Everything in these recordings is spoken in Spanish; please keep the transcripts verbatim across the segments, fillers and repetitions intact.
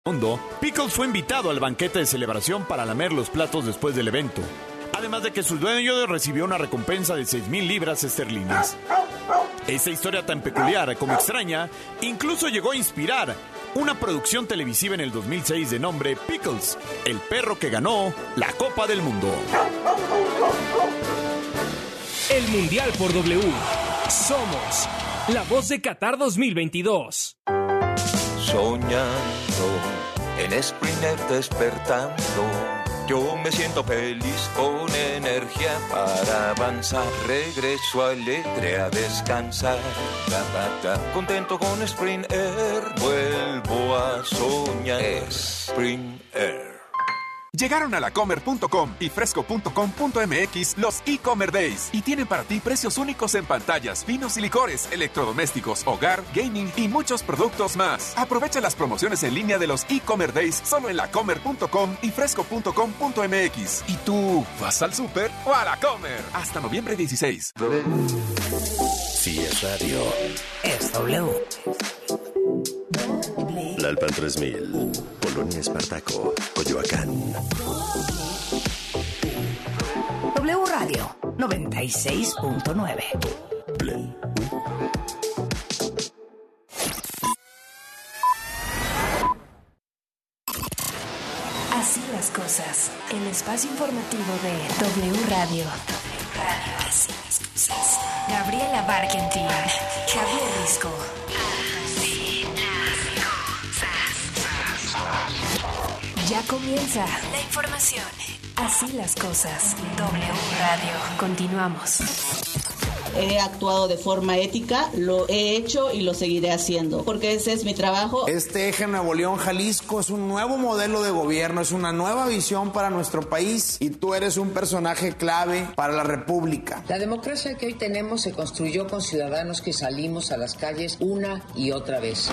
mundo, Pickles fue invitado al banquete de celebración para lamer los platos después del evento. Además de que su dueño recibió una recompensa de seis mil libras esterlinas. Esta historia tan peculiar como extraña incluso llegó a inspirar una producción televisiva en el dos mil seis de nombre Pickles, el perro que ganó la Copa del Mundo. El Mundial por W. Somos la voz de Qatar dos mil veintidós. Soñando, en Sprinter despertando, yo me siento feliz con energía para avanzar. Regreso alegre a descansar, ta, ta, ta. Contento con Sprinter, vuelvo a soñar. Sprinter. Llegaron a lacomer punto com y fresco punto com punto m x los e-Comer Days y tienen para ti precios únicos en pantallas, vinos y licores, electrodomésticos, hogar, gaming y muchos productos más. Aprovecha las promociones en línea de los e-Comer Days solo en lacomer punto com y fresco punto com punto m x. ¿Y tú vas al súper o a Lacomer? Hasta noviembre dieciséis. Si es radio, es W. Lalpan tres mil, Polonia Espartaco, Coyoacán. W Radio noventa y seis punto nueve. Así las cosas. El espacio informativo de W Radio. W Radio. Así las cosas. Gabriela Barkentin, Javier Risco. Ya comienza la información. Así las cosas. W Radio. Continuamos. He actuado de forma ética, lo he hecho y lo seguiré haciendo, porque ese es mi trabajo. Este eje Nuevo León, Jalisco es un nuevo modelo de gobierno, es una nueva visión para nuestro país y tú eres un personaje clave para la República. La democracia que hoy tenemos se construyó con ciudadanos que salimos a las calles una y otra vez.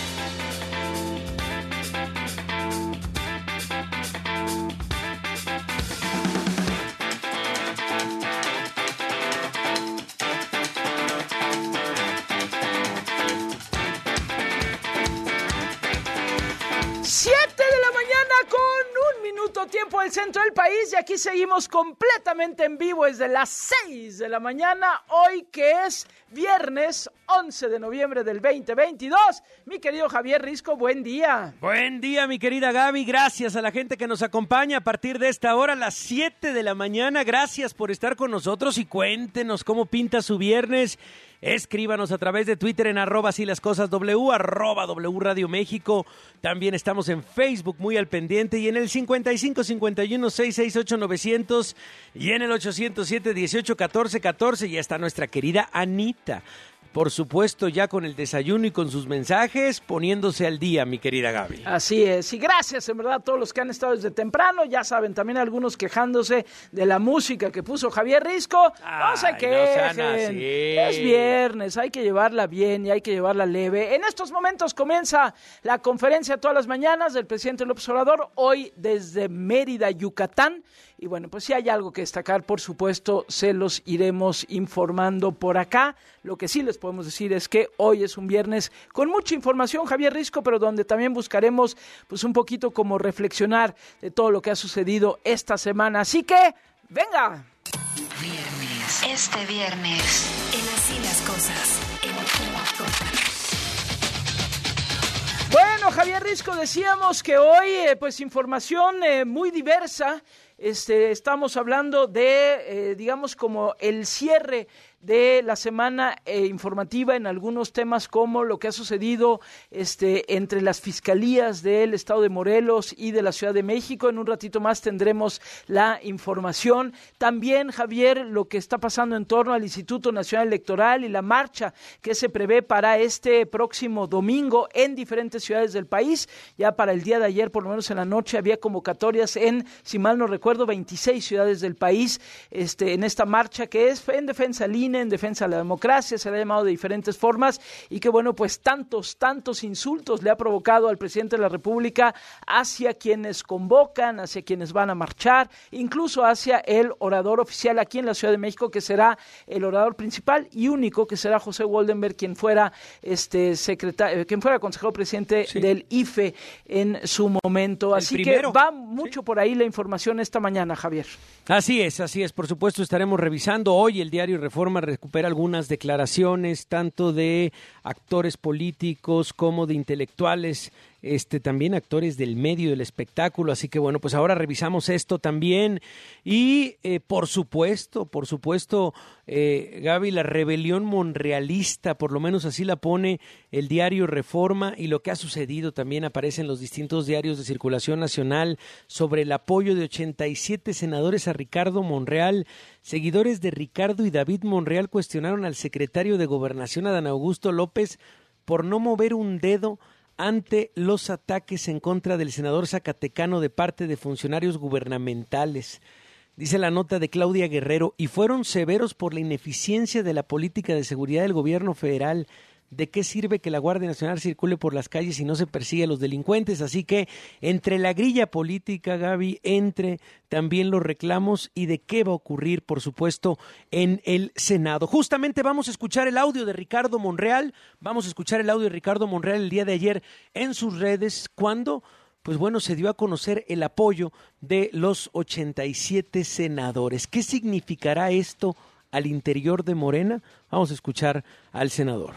Tiempo del centro del país y aquí seguimos completamente en vivo desde las seis de la mañana, hoy que es viernes once de noviembre del veinte veintidós. Mi querido Javier Risco, buen día. Buen día, mi querida Gaby, gracias a la gente que nos acompaña a partir de esta hora, a las siete de la mañana, gracias por estar con nosotros y cuéntenos cómo pinta su viernes. Escríbanos a través de Twitter en arroba así las cosas W, arroba W Radio México. También estamos en Facebook muy al pendiente y en el cincuenta y cinco cincuenta y uno seiscientos sesenta y ocho novecientos y en el ochocientos siete dieciocho catorce catorce. Y está nuestra querida Anita. Por supuesto, ya con el desayuno y con sus mensajes, poniéndose al día, mi querida Gaby. Así es, y gracias en verdad a todos los que han estado desde temprano, ya saben, también algunos quejándose de la música que puso Javier Risco. Ay, no se quejen, no es viernes, hay que llevarla bien y hay que llevarla leve. En estos momentos comienza la conferencia todas las mañanas del presidente López Obrador, hoy desde Mérida, Yucatán. Y bueno, pues si hay algo que destacar, por supuesto, se los iremos informando por acá. Lo que sí les podemos decir es que hoy es un viernes con mucha información, Javier Risco, pero donde también buscaremos pues un poquito como reflexionar de todo lo que ha sucedido esta semana. Así que, ¡venga! Viernes. Este viernes, en Así las Cosas. En Así las Cosas. Bueno, Javier Risco, decíamos que hoy, eh, pues información eh, muy diversa. Este, estamos hablando de, eh, digamos, como el cierre de la semana eh, informativa en algunos temas como lo que ha sucedido este, entre las fiscalías del estado de Morelos y de la Ciudad de México. En un ratito más tendremos la información. También, Javier, lo que está pasando en torno al Instituto Nacional Electoral y la marcha que se prevé para este próximo domingo en diferentes ciudades del país. Ya para el día de ayer, por lo menos en la noche, había convocatorias en, si mal no recuerdo, recuerdo, veintiséis ciudades del país este, en esta marcha que es en defensa del I N E, en defensa de la democracia, se le ha llamado de diferentes formas y que bueno, pues tantos, tantos insultos le ha provocado al presidente de la República hacia quienes convocan, hacia quienes van a marchar, incluso hacia el orador oficial aquí en la Ciudad de México, que será el orador principal y único, que será José Woldenberg, quien fuera este secretario, quien fuera consejero presidente sí. del I F E en su momento. Así que va mucho sí. por ahí la información esta mañana, Javier. Así es, así es. Por supuesto, estaremos revisando. Hoy el diario Reforma recupera algunas declaraciones, tanto de actores políticos como de intelectuales, este también actores del medio del espectáculo, así que bueno, pues ahora revisamos esto también y eh, por supuesto, por supuesto, eh, Gaby, la rebelión monrealista, por lo menos así la pone el diario Reforma, y lo que ha sucedido también aparece en los distintos diarios de circulación nacional sobre el apoyo de ochenta y siete senadores a Ricardo Monreal. Seguidores de Ricardo y David Monreal cuestionaron al secretario de Gobernación, Adán Augusto López, por no mover un dedo ante los ataques en contra del senador zacatecano de parte de funcionarios gubernamentales. Dice la nota de Claudia Guerrero, y fueron severos por la ineficiencia de la política de seguridad del gobierno federal. ¿De qué sirve que la Guardia Nacional circule por las calles y no se persigue a los delincuentes? Así que entre la grilla política, Gaby, entre también los reclamos y de qué va a ocurrir, por supuesto, en el Senado. Justamente vamos a escuchar el audio de Ricardo Monreal, vamos a escuchar el audio de Ricardo Monreal el día de ayer en sus redes, cuando, pues bueno, se dio a conocer el apoyo de los ochenta y siete senadores. ¿Qué significará esto al interior de Morena? Vamos a escuchar al senador.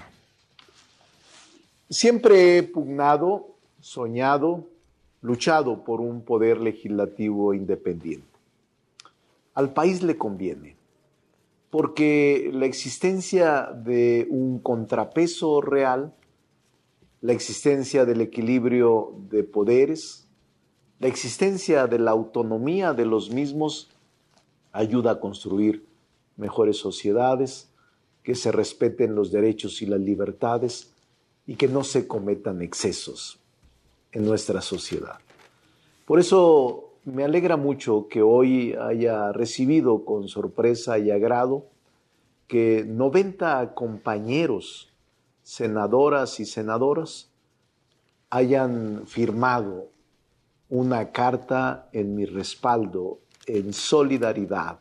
Siempre he pugnado, soñado, luchado por un poder legislativo independiente. Al país le conviene, porque la existencia de un contrapeso real, la existencia del equilibrio de poderes, la existencia de la autonomía de los mismos ayuda a construir mejores sociedades, que se respeten los derechos y las libertades, y que no se cometan excesos en nuestra sociedad. Por eso me alegra mucho que hoy haya recibido con sorpresa y agrado que noventa compañeros, senadoras y senadoras, hayan firmado una carta en mi respaldo, en solidaridad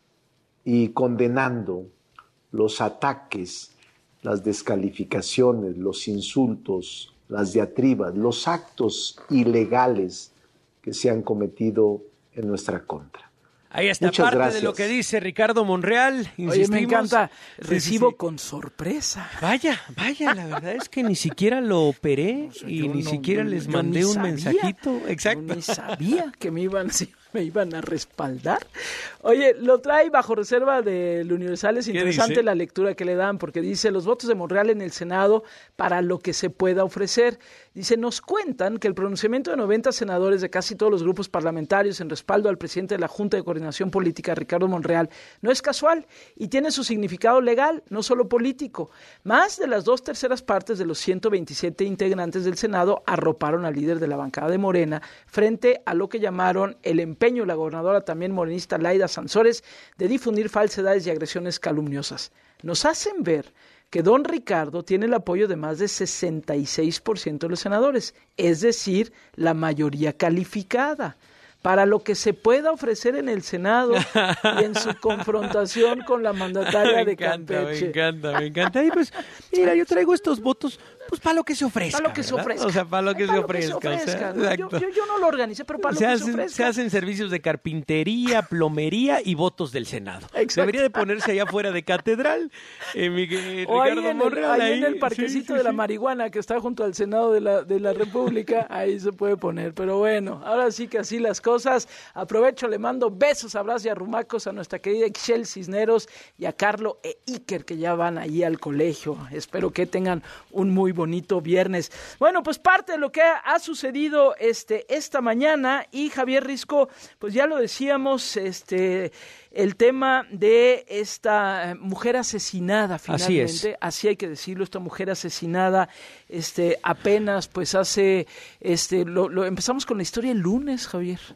y condenando los ataques, las descalificaciones, los insultos, las diatribas, los actos ilegales que se han cometido en nuestra contra. Ahí está. Muchas parte gracias. De lo que dice Ricardo Monreal. Insistimos. Oye, me encanta. Recibo sí, sí. con sorpresa. Vaya, vaya, la verdad es que ni siquiera lo operé no sé, y ni no, siquiera no, les mandé un sabía, mensajito. Exacto. Yo ni sabía que me iban, me iban a respaldar. Oye, lo trae bajo reserva del Universal. Es interesante la lectura que le dan, porque dice los votos de Monreal en el Senado para lo que se pueda ofrecer. Dice, nos cuentan que el pronunciamiento de noventa senadores de casi todos los grupos parlamentarios en respaldo al presidente de la Junta de Coordinación Política, Ricardo Monreal, no es casual y tiene su significado legal, no solo político. Más de las dos terceras partes de los ciento veintisiete integrantes del Senado arroparon al líder de la bancada de Morena frente a lo que llamaron el empeño de la gobernadora también morenista Laida Sansores de difundir falsedades y agresiones calumniosas. Nos hacen ver que don Ricardo tiene el apoyo de más de sesenta y seis por ciento de los senadores, es decir, la mayoría calificada, para lo que se pueda ofrecer en el Senado y en su confrontación con la mandataria de Campeche. Me encanta, me encanta. Y pues, mira, yo traigo estos votos pues para lo que se ofrezca. Para lo que se ¿verdad? ofrezca. O sea, para lo que, para se, ofrezca, lo que se ofrezca. O sea, yo, yo, yo no lo organicé, pero para se lo que hacen, se ofrezca. Se hacen servicios de carpintería, plomería y votos del Senado. Exacto. Debería de ponerse allá afuera de catedral. Eh, Miguel, o Ricardo ahí, en Monreal, el, ahí, ahí en el parquecito sí, sí, de la marihuana que está junto al Senado de la, de la República, ahí se puede poner. Pero bueno, ahora sí que así las cosas. Aprovecho, le mando besos, abrazos y arrumacos a nuestra querida Ixchel Cisneros y a Carlo e Iker, que ya van ahí al colegio. Espero que tengan un muy bonito viernes. Bueno, pues parte de lo que ha, ha sucedido este esta mañana, y Javier Risco, pues ya lo decíamos, este el tema de esta mujer asesinada finalmente, así es. Así hay que decirlo, esta mujer asesinada este apenas pues hace este lo, lo empezamos con la historia el lunes, Javier.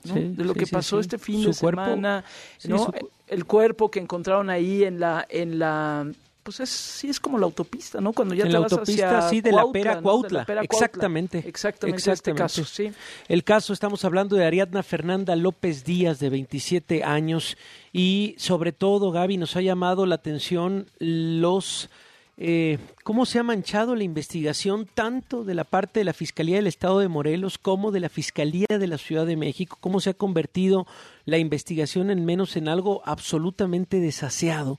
¿no? Sí, de lo sí, que sí, pasó sí. este fin Su de cuerpo, semana, sí, ¿no? su- El cuerpo que encontraron ahí en la, en la, pues es, sí es como la autopista, ¿no? Cuando ya en te la vas autopista, hacia sí, de la Cuautla, Pera ¿no? Cuautla. De la Pera Cuautla. Exactamente. Exactamente, Exactamente. este caso, sí. El caso, estamos hablando de Ariadna Fernanda López Díaz, de veintisiete años, y sobre todo, Gaby, nos ha llamado la atención los... Eh, cómo se ha manchado la investigación tanto de la parte de la Fiscalía del Estado de Morelos como de la Fiscalía de la Ciudad de México, cómo se ha convertido la investigación en menos en algo absolutamente desaseado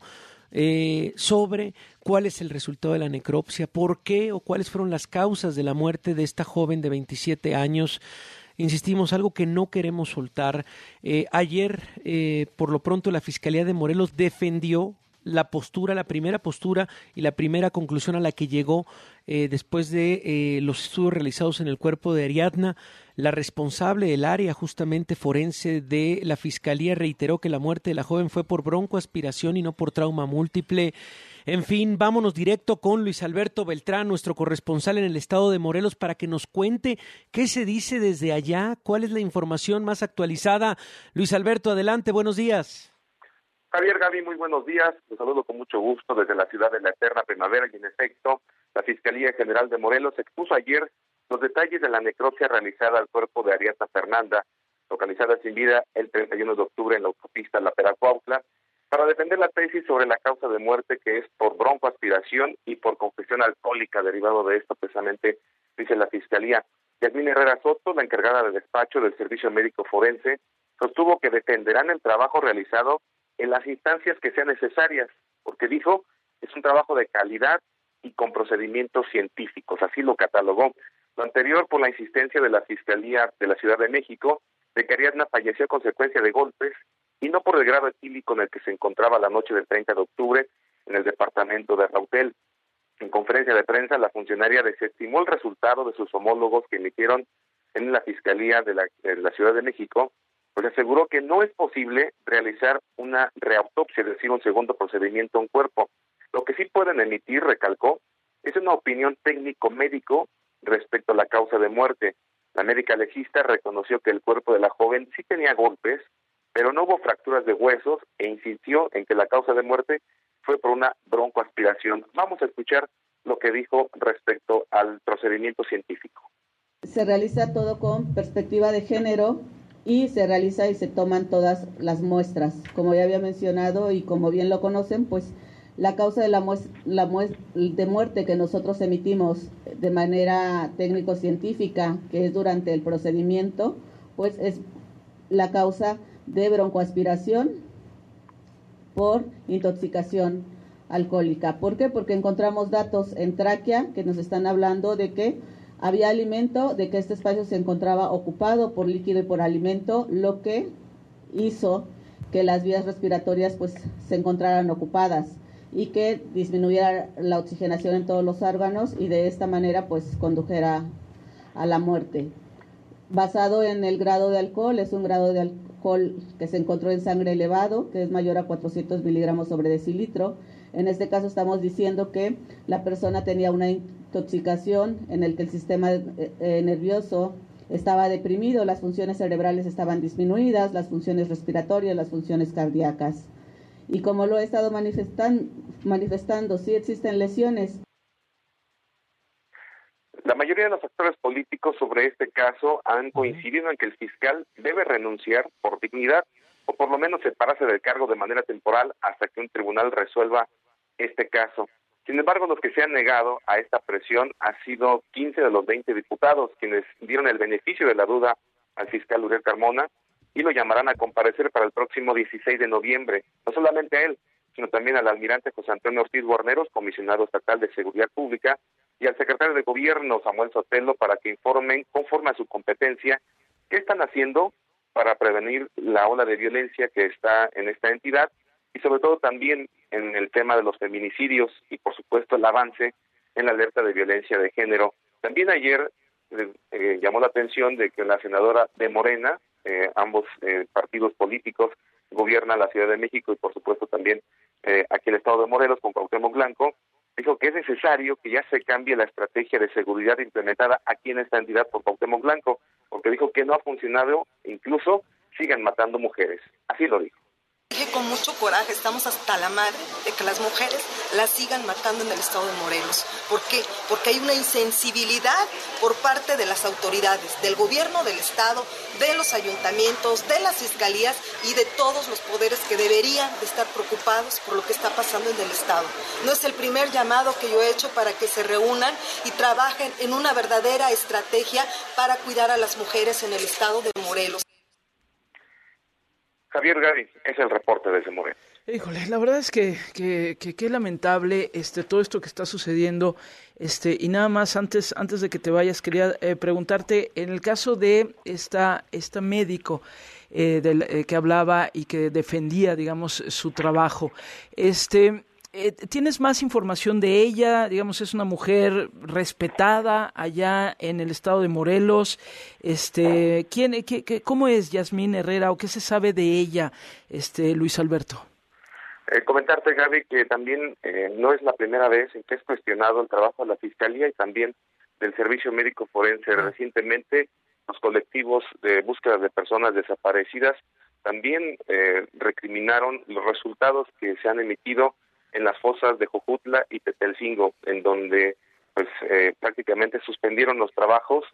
eh, sobre cuál es el resultado de la necropsia, por qué o cuáles fueron las causas de la muerte de esta joven de veintisiete años. Insistimos, algo que no queremos soltar. Eh, ayer, eh, por lo pronto, la Fiscalía de Morelos defendió la postura, la primera postura y la primera conclusión a la que llegó eh, después de eh, los estudios realizados en el cuerpo de Ariadna. La responsable del área justamente forense de la Fiscalía reiteró que la muerte de la joven fue por broncoaspiración y no por trauma múltiple. En fin, vámonos directo con Luis Alberto Beltrán, nuestro corresponsal en el estado de Morelos, para que nos cuente qué se dice desde allá, cuál es la información más actualizada. Luis Alberto, adelante, buenos días. Javier, Gaby, muy buenos días. Los saludo con mucho gusto desde la ciudad de la eterna primavera y, en efecto, la Fiscalía General de Morelos expuso ayer los detalles de la necropsia realizada al cuerpo de Ariadna Fernanda, localizada sin vida el treinta y uno de octubre en la autopista La Pera Cuautla, para defender la tesis sobre la causa de muerte, que es por broncoaspiración y por congestión alcohólica. Derivado de esto, precisamente, dice la Fiscalía. Yasmín Herrera Soto, la encargada de despacho del Servicio Médico Forense, sostuvo que defenderán el trabajo realizado en las instancias que sean necesarias, porque dijo, es un trabajo de calidad y con procedimientos científicos, así lo catalogó. Lo anterior por la insistencia de la Fiscalía de la Ciudad de México de que Ariadna falleció a consecuencia de golpes y no por el grado etílico en el que se encontraba la noche del treinta de octubre en el departamento de Rautel. En conferencia de prensa, la funcionaria desestimó el resultado de sus homólogos que emitieron en la Fiscalía de la, de la Ciudad de México, pues aseguró que no es posible realizar una reautopsia, es decir, un segundo procedimiento a un cuerpo. Lo que sí pueden emitir, recalcó, es una opinión técnico-médico respecto a la causa de muerte. La médica legista reconoció que el cuerpo de la joven sí tenía golpes, pero no hubo fracturas de huesos, e insistió en que la causa de muerte fue por una broncoaspiración. Vamos a escuchar lo que dijo respecto al procedimiento científico. Se realiza todo con perspectiva de género y se realiza y se toman todas las muestras. Como ya había mencionado y como bien lo conocen, pues la causa de la, muest- la muest- de muerte que nosotros emitimos de manera técnico-científica, que es durante el procedimiento, pues es la causa de broncoaspiración por intoxicación alcohólica. ¿Por qué? Porque encontramos datos en tráquea que nos están hablando de que había alimento, de que este espacio se encontraba ocupado por líquido y por alimento, lo que hizo que las vías respiratorias pues se encontraran ocupadas y que disminuyera la oxigenación en todos los órganos y de esta manera pues condujera a la muerte. Basado en el grado de alcohol, es un grado de alcohol que se encontró en sangre elevado, que es mayor a cuatrocientos miligramos sobre decilitro. En este caso estamos diciendo que la persona tenía una intoxicación en el que el sistema eh, nervioso estaba deprimido, las funciones cerebrales estaban disminuidas, las funciones respiratorias, las funciones cardíacas. Y como lo he estado manifestan, manifestando, sí existen lesiones. La mayoría de los actores políticos sobre este caso han coincidido en que el fiscal debe renunciar por dignidad o por lo menos separarse del cargo de manera temporal hasta que un tribunal resuelva este caso. Sin embargo, los que se han negado a esta presión han sido quince de los veinte diputados, quienes dieron el beneficio de la duda al fiscal Uriel Carmona y lo llamarán a comparecer para el próximo dieciséis de noviembre. No solamente a él, sino también al almirante José Antonio Ortiz Guarneros, comisionado estatal de Seguridad Pública, y al secretario de Gobierno, Samuel Sotelo, para que informen, conforme a su competencia, qué están haciendo para prevenir la ola de violencia que está en esta entidad y sobre todo también en el tema de los feminicidios y, por supuesto, el avance en la alerta de violencia de género. También ayer eh, eh, llamó la atención de que la senadora de Morena, eh, ambos eh, partidos políticos, gobiernan la Ciudad de México y, por supuesto, también eh, aquí el estado de Morelos con Cuauhtémoc Blanco, dijo que es necesario que ya se cambie la estrategia de seguridad implementada aquí en esta entidad por Cuauhtémoc Blanco, porque dijo que no ha funcionado incluso sigan matando mujeres. Así lo dijo. Dije con mucho coraje, estamos hasta la madre de que las mujeres las sigan matando en el estado de Morelos. ¿Por qué? Porque hay una insensibilidad por parte de las autoridades, del gobierno del estado, de los ayuntamientos, de las fiscalías y de todos los poderes que deberían de estar preocupados por lo que está pasando en el estado. No es el primer llamado que yo he hecho para que se reúnan y trabajen en una verdadera estrategia para cuidar a las mujeres en el estado de Morelos. Javier, Gaby, es el reporte desde Morelos. Híjole, la verdad es que que, que, que lamentable este todo esto que está sucediendo, este y nada más antes antes de que te vayas quería eh, preguntarte en el caso de esta esta médico eh, del eh, que hablaba y que defendía, digamos, su trabajo. Este Eh, ¿Tienes más información de ella? Digamos, es una mujer respetada allá en el estado de Morelos. Este, ¿quién, qué, qué, cómo es Yasmín Herrera o qué se sabe de ella, este, Luis Alberto? Eh, comentarte, Gaby, que también eh, no es la primera vez en que es cuestionado el trabajo de la Fiscalía y también del Servicio Médico Forense. Ah. Recientemente, los colectivos de búsqueda de personas desaparecidas también eh, recriminaron los resultados que se han emitido en las fosas de Jojutla y Tetelcingo, en donde pues eh, prácticamente suspendieron los trabajos.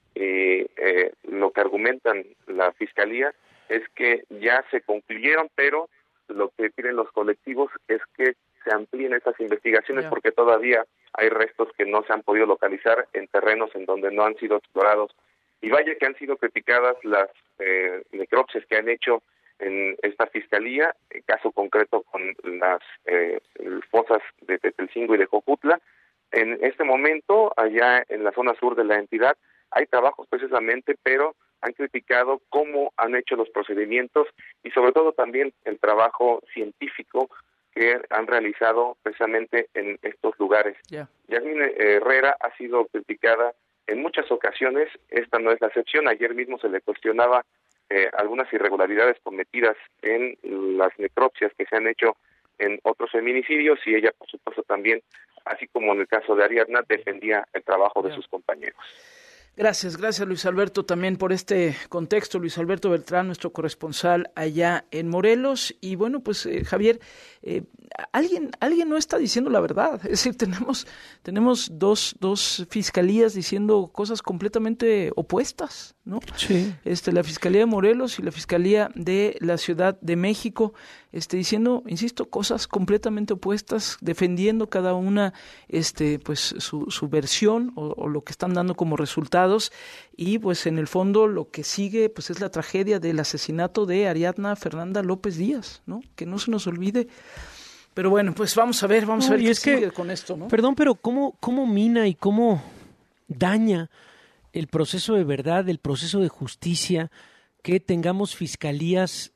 Eh, eh, lo que argumentan la Fiscalía es que ya se concluyeron, pero lo que piden los colectivos es que se amplíen estas investigaciones yeah. porque todavía hay restos que no se han podido localizar en terrenos en donde no han sido explorados. Y vaya que han sido criticadas las eh, necropsias que han hecho en esta Fiscalía, en caso concreto con las eh, fosas de Tetelcingo y de Jojutla. En este momento, allá en la zona sur de la entidad, hay trabajos precisamente, pero han criticado cómo han hecho los procedimientos y sobre todo también el trabajo científico que han realizado precisamente en estos lugares. Yeah. Yasmín Herrera ha sido criticada en muchas ocasiones, esta no es la excepción. Ayer mismo se le cuestionaba Eh, algunas irregularidades cometidas en las necropsias que se han hecho en otros feminicidios y ella, por supuesto, también, así como en el caso de Ariadna, defendía el trabajo de sus compañeros. Gracias, gracias Luis Alberto también por este contexto. Luis Alberto Beltrán, nuestro corresponsal allá en Morelos. Y bueno, pues eh, Javier, eh, alguien alguien no está diciendo la verdad. Es decir, tenemos tenemos dos dos fiscalías diciendo cosas completamente opuestas, ¿no? Sí. Este, la Fiscalía de Morelos y la Fiscalía de la Ciudad de México, este, diciendo, insisto, cosas completamente opuestas, defendiendo cada una, este, pues su su versión o, o lo que están dando como resultado. Y pues en el fondo lo que sigue pues es la tragedia del asesinato de Ariadna Fernanda López Díaz, ¿no? Que no se nos olvide. Pero bueno, pues vamos a ver, vamos no, a ver qué sigue que, con esto, ¿no? Perdón, pero cómo cómo mina y cómo daña el proceso de verdad, el proceso de justicia, que tengamos fiscalías,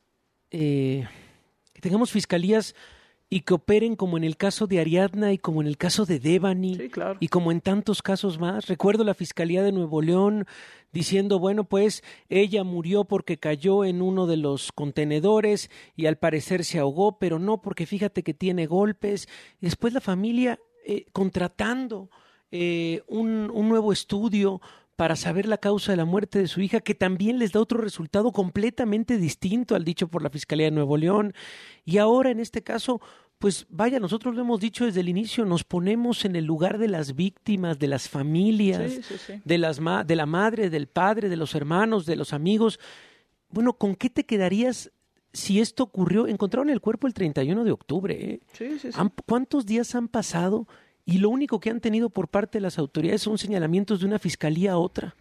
eh, que tengamos fiscalías y que operen como en el caso de Ariadna y como en el caso de Devani, sí, claro. y como en tantos casos más. Recuerdo la Fiscalía de Nuevo León diciendo, bueno, pues ella murió porque cayó en uno de los contenedores y al parecer se ahogó, pero no, porque fíjate que tiene golpes. Y después la familia eh, contratando eh, un, un nuevo estudio para saber la causa de la muerte de su hija, que también les da otro resultado completamente distinto al dicho por la Fiscalía de Nuevo León. Y ahora, en este caso, pues vaya, nosotros lo hemos dicho desde el inicio, nos ponemos en el lugar de las víctimas, de las familias, sí, sí, sí. de las ma- de la madre, del padre, de los hermanos, de los amigos. Bueno, ¿con qué te quedarías si esto ocurrió? Encontraron el cuerpo el treinta y uno de octubre. ¿eh? Sí, sí, sí. ¿Han, ¿Cuántos días han pasado? Y lo único que han tenido por parte de las autoridades son señalamientos de una fiscalía a otra.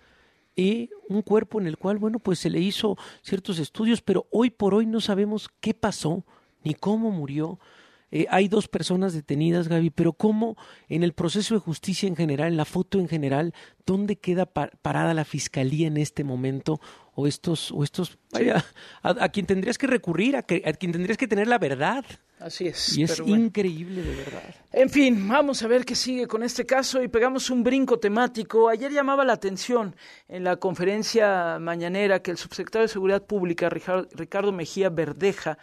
Y un cuerpo en el cual, bueno, pues se le hizo ciertos estudios, pero hoy por hoy no sabemos qué pasó, ni cómo murió. Eh, hay dos personas detenidas, Gaby, pero cómo en el proceso de justicia en general, en la foto en general, ¿dónde queda par- parada la fiscalía en este momento? O estos, o estos, vaya, a, a quien tendrías que recurrir, a, que, a quien tendrías que tener la verdad. Así es. Y es pero bueno. increíble, de verdad. En fin, vamos a ver qué sigue con este caso y pegamos un brinco temático. Ayer llamaba la atención en la conferencia mañanera que el subsecretario de Seguridad Pública, Ricardo Mejía Verdeja,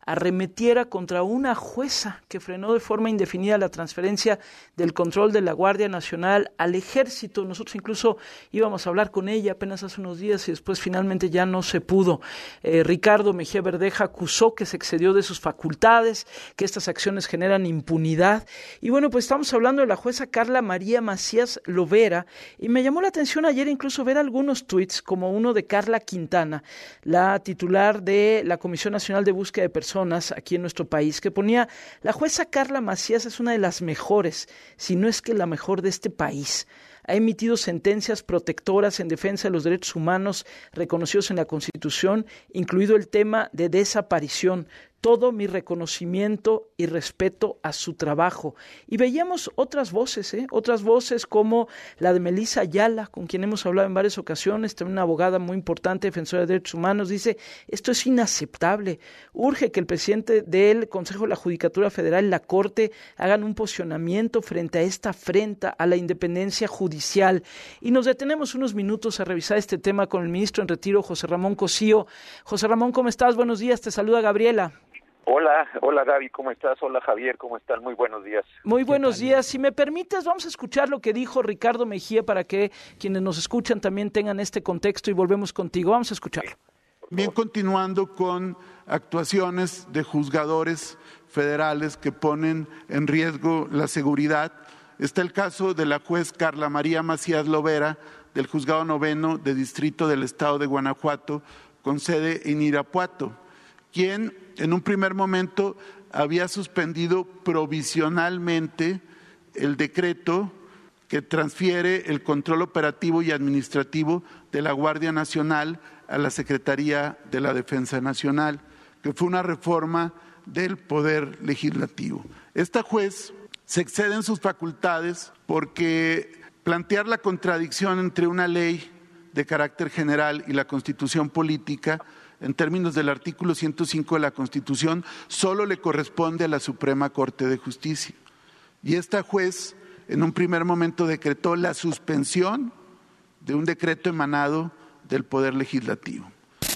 arremetiera contra una jueza que frenó de forma indefinida la transferencia del control de la Guardia Nacional al Ejército. Nosotros incluso íbamos a hablar con ella apenas hace unos días y después finalmente ya no se pudo. Eh, Ricardo Mejía Verdeja acusó que se excedió de sus facultades, que estas acciones generan impunidad. Y bueno, pues estamos hablando de la jueza Carla María Macías Lovera, y me llamó la atención ayer incluso ver algunos tuits, como uno de Carla Quintana, la titular de la Comisión Nacional de Búsqueda de Personas aquí en nuestro país, que ponía: la jueza Carla Macías es una de las mejores, si no es que la mejor de este país. Ha emitido sentencias protectoras en defensa de los derechos humanos reconocidos en la Constitución, incluido el tema de desaparición. Todo mi reconocimiento y respeto a su trabajo. Y veíamos otras voces, ¿eh? otras voces como la de Melissa Ayala, con quien hemos hablado en varias ocasiones, también una abogada muy importante, defensora de derechos humanos. Dice: esto es inaceptable, urge que el presidente del Consejo de la Judicatura Federal y la Corte hagan un posicionamiento frente a esta afrenta a la independencia judicial. Y nos detenemos unos minutos a revisar este tema con el ministro en retiro, José Ramón Cosío. José Ramón, ¿cómo estás? Buenos días, te saluda Gabriela. Hola, hola Gaby, ¿cómo estás? Hola Javier, ¿cómo están? Muy buenos días. Muy buenos días. Si me permites, vamos a escuchar lo que dijo Ricardo Mejía para que quienes nos escuchan también tengan este contexto y volvemos contigo. Vamos a escucharlo. Bien, continuando con actuaciones de juzgadores federales que ponen en riesgo la seguridad, está el caso de la juez Carla María Macías Lovera del Juzgado Noveno de Distrito del Estado de Guanajuato, con sede en Irapuato, quien en un primer momento había suspendido provisionalmente el decreto que transfiere el control operativo y administrativo de la Guardia Nacional a la Secretaría de la Defensa Nacional, que fue una reforma del Poder Legislativo. Esta juez se excede en sus facultades porque plantear la contradicción entre una ley de carácter general y la Constitución política, en términos del artículo ciento cinco de la Constitución, solo le corresponde a la Suprema Corte de Justicia. Y esta juez, en un primer momento, decretó la suspensión de un decreto emanado del Poder Legislativo.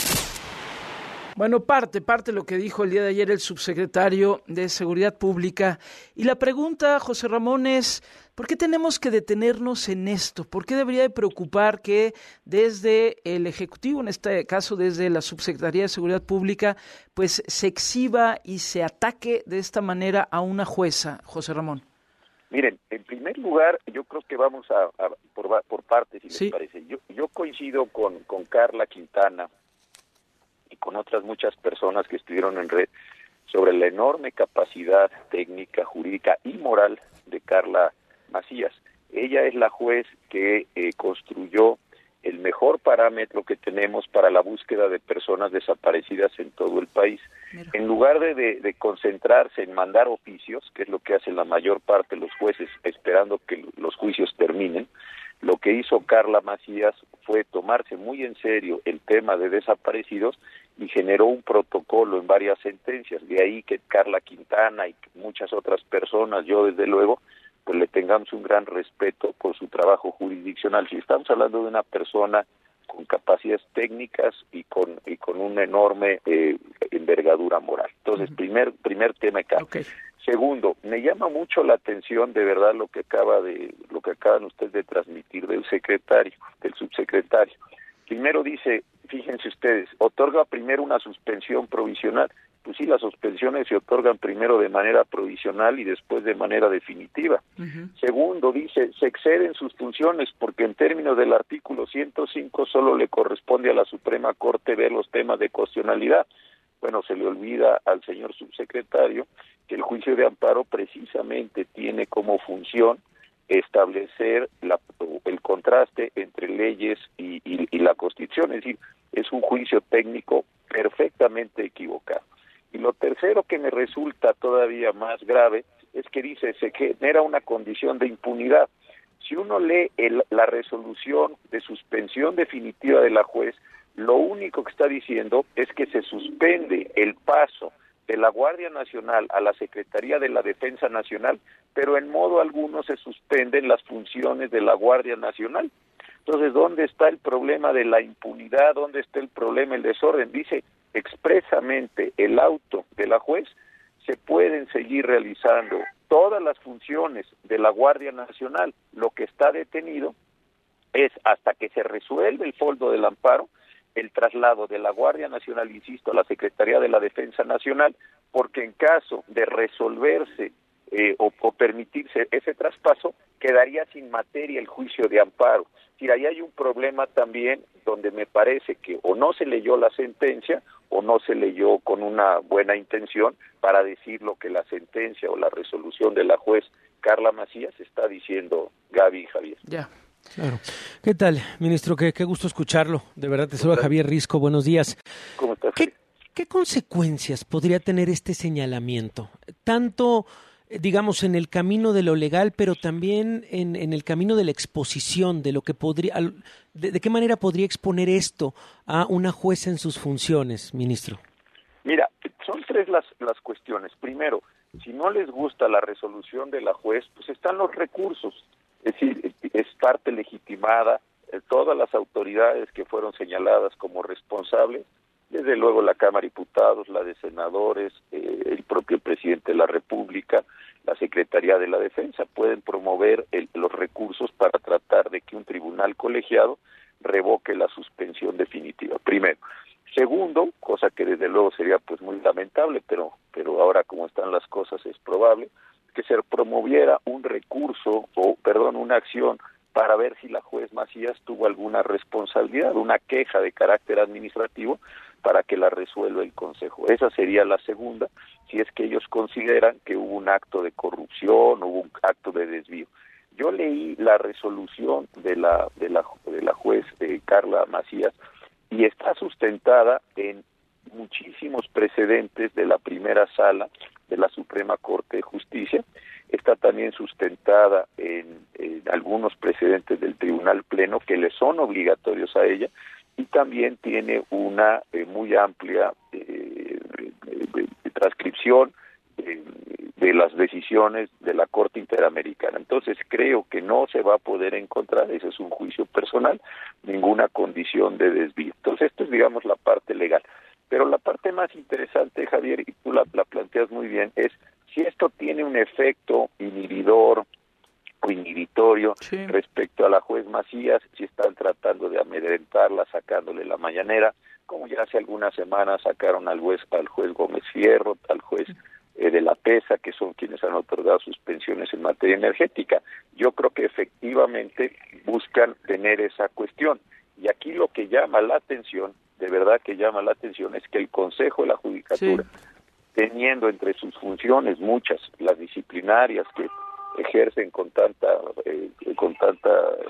Bueno, parte, parte de lo que dijo el día de ayer el subsecretario de Seguridad Pública. Y la pregunta, José Ramón, es: ¿por qué tenemos que detenernos en esto? ¿Por qué debería de preocupar que desde el Ejecutivo, en este caso desde la Subsecretaría de Seguridad Pública, pues se exhiba y se ataque de esta manera a una jueza, José Ramón? Miren, en primer lugar, yo creo que vamos a, a por, por partes, si sí les parece. Yo, yo coincido con, con Carla Quintana y con otras muchas personas que estuvieron en red sobre la enorme capacidad técnica, jurídica y moral de Carla Macías. Ella es la juez que eh, construyó el mejor parámetro que tenemos para la búsqueda de personas desaparecidas en todo el país. Mira. En lugar de, de, de concentrarse en mandar oficios, que es lo que hacen la mayor parte de los jueces esperando que los juicios terminen, lo que hizo Carla Macías fue tomarse muy en serio el tema de desaparecidos y generó un protocolo en varias sentencias. De ahí que Carla Quintana y muchas otras personas, yo desde luego, pues le tengamos un gran respeto por su trabajo jurisdiccional. Si estamos hablando de una persona con capacidades técnicas y con y con una enorme eh, envergadura moral. Entonces, uh-huh. primer primer tema acá. Okay. Segundo, me llama mucho la atención de verdad lo que acaba de lo que acaban ustedes de transmitir del secretario, del subsecretario. Primero dice, fíjense ustedes, otorga primero una suspensión provisional. Pues sí, las suspensiones se otorgan primero de manera provisional y después de manera definitiva. Uh-huh. Segundo, dice, se exceden sus funciones porque en términos del artículo ciento cinco solo le corresponde a la Suprema Corte ver los temas de constitucionalidad. Bueno, se le olvida al señor subsecretario que el juicio de amparo precisamente tiene como función establecer la, el contraste entre leyes y, y, y la Constitución, es decir, es un juicio técnico perfectamente equivocado. Y lo tercero que me resulta todavía más grave es que dice, se genera una condición de impunidad. Si uno lee el, la resolución de suspensión definitiva de la juez, lo único que está diciendo es que se suspende el paso de la Guardia Nacional a la Secretaría de la Defensa Nacional, pero en modo alguno se suspenden las funciones de la Guardia Nacional. Entonces, ¿dónde está el problema de la impunidad? ¿Dónde está el problema del desorden? Dice, expresamente el auto de la juez, se pueden seguir realizando todas las funciones de la Guardia Nacional. Lo que está detenido es hasta que se resuelve el foldo del amparo, el traslado de la Guardia Nacional, insisto, a la Secretaría de la Defensa Nacional, porque en caso de resolverse eh, o, o permitirse ese traspaso, quedaría sin materia el juicio de amparo. Es decir, ahí hay un problema también donde me parece que o no se leyó la sentencia o no se leyó con una buena intención para decir lo que la sentencia o la resolución de la juez Carla Macías está diciendo, Gaby y Javier. Ya. Claro. ¿Qué tal, ministro? Qué, qué gusto escucharlo. De verdad, te saluda Javier Risco. Buenos días. ¿Cómo estás? ¿Qué, ¿Qué consecuencias podría tener este señalamiento? Tanto, digamos, en el camino de lo legal, pero también en, en el camino de la exposición, de lo que podría, de, de qué manera podría exponer esto a una jueza en sus funciones, ministro. Mira, son tres las, las cuestiones. Primero, si no les gusta la resolución de la juez, pues están los recursos. Es decir, es parte legitimada, eh, todas las autoridades que fueron señaladas como responsables, desde luego la Cámara de Diputados, la de Senadores, eh, el propio presidente de la República, la Secretaría de la Defensa, pueden promover el, los recursos para tratar de que un tribunal colegiado revoque la suspensión definitiva, primero. Segundo, cosa que desde luego sería pues muy lamentable, pero, pero ahora como están las cosas es probable, que se promoviera un recurso, o perdón, una acción para ver si la juez Macías tuvo alguna responsabilidad, una queja de carácter administrativo para que la resuelva el Consejo. Esa sería la segunda, si es que ellos consideran que hubo un acto de corrupción, hubo un acto de desvío. Yo leí la resolución de la de la de la juez eh, Carla Macías y está sustentada en muchísimos precedentes de la primera sala de la Suprema Corte de Justicia, está también sustentada en, en algunos precedentes del Tribunal Pleno que le son obligatorios a ella, y también tiene una eh, muy amplia eh, de, de transcripción de, de las decisiones de la Corte Interamericana. Entonces creo que no se va a poder encontrar, ese es un juicio personal, ninguna condición de desvío. Entonces esto es, digamos, la parte legal. Pero la parte más interesante, Javier, y tú la, la planteas muy bien, es si esto tiene un efecto inhibidor o inhibitorio sí. respecto a la juez Macías, si están tratando de amedrentarla, sacándole la mañanera, como ya hace algunas semanas sacaron al juez, al juez Gómez Fierro, al juez eh, de la PESA, que son quienes han otorgado suspensiones en materia energética. Yo creo que efectivamente buscan tener esa cuestión. Y aquí lo que llama la atención, de verdad que llama la atención, es que el Consejo de la Judicatura, sí. teniendo entre sus funciones muchas, las disciplinarias que ejercen con tanta eh, con tanta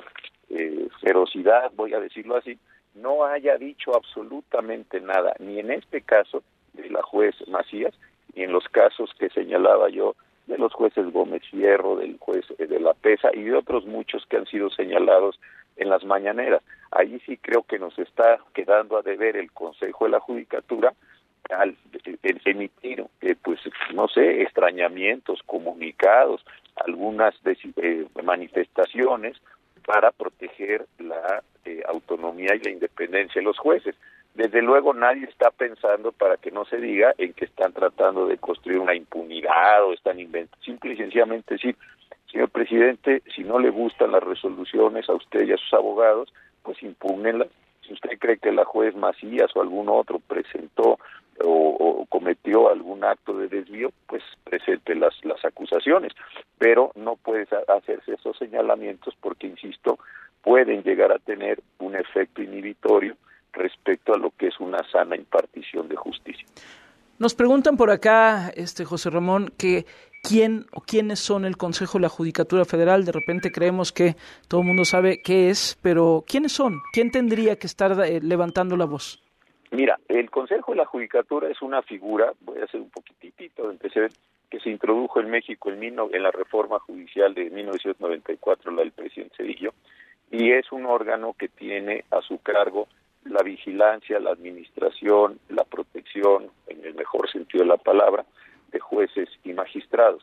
eh, ferocidad, voy a decirlo así, no haya dicho absolutamente nada, ni en este caso de la juez Macías, ni en los casos que señalaba yo de los jueces Gómez Fierro, del juez eh, de la PESA y de otros muchos que han sido señalados en las mañaneras. Ahí sí creo que nos está quedando a deber el Consejo de la Judicatura al emitir, eh, pues, no sé, extrañamientos, comunicados, algunas eh, manifestaciones para proteger la eh, autonomía y la independencia de los jueces. Desde luego nadie está pensando, para que no se diga, en que están tratando de construir una impunidad o están inventando. Simple y sencillamente decir, señor presidente, si no le gustan las resoluciones a usted y a sus abogados, pues impúgnenlas. Si usted cree que la juez Macías o algún otro presentó o, o cometió algún acto de desvío, pues presente las, las acusaciones. Pero no puede hacerse esos señalamientos porque, insisto, pueden llegar a tener un efecto inhibitorio respecto a lo que es una sana impartición de justicia. Nos preguntan por acá, este José Ramón, que quién o quiénes son el Consejo de la Judicatura Federal. De repente creemos que todo el mundo sabe qué es, pero ¿quiénes son? ¿Quién tendría que estar eh, levantando la voz? Mira, el Consejo de la Judicatura es una figura, voy a hacer un poquitito de antecedente, que se introdujo en México en, mil, en la reforma judicial de mil novecientos noventa y cuatro, la del presidente Cedillo, y es un órgano que tiene a su cargo la vigilancia, la administración, la protección, en el mejor sentido de la palabra, de jueces y magistrados.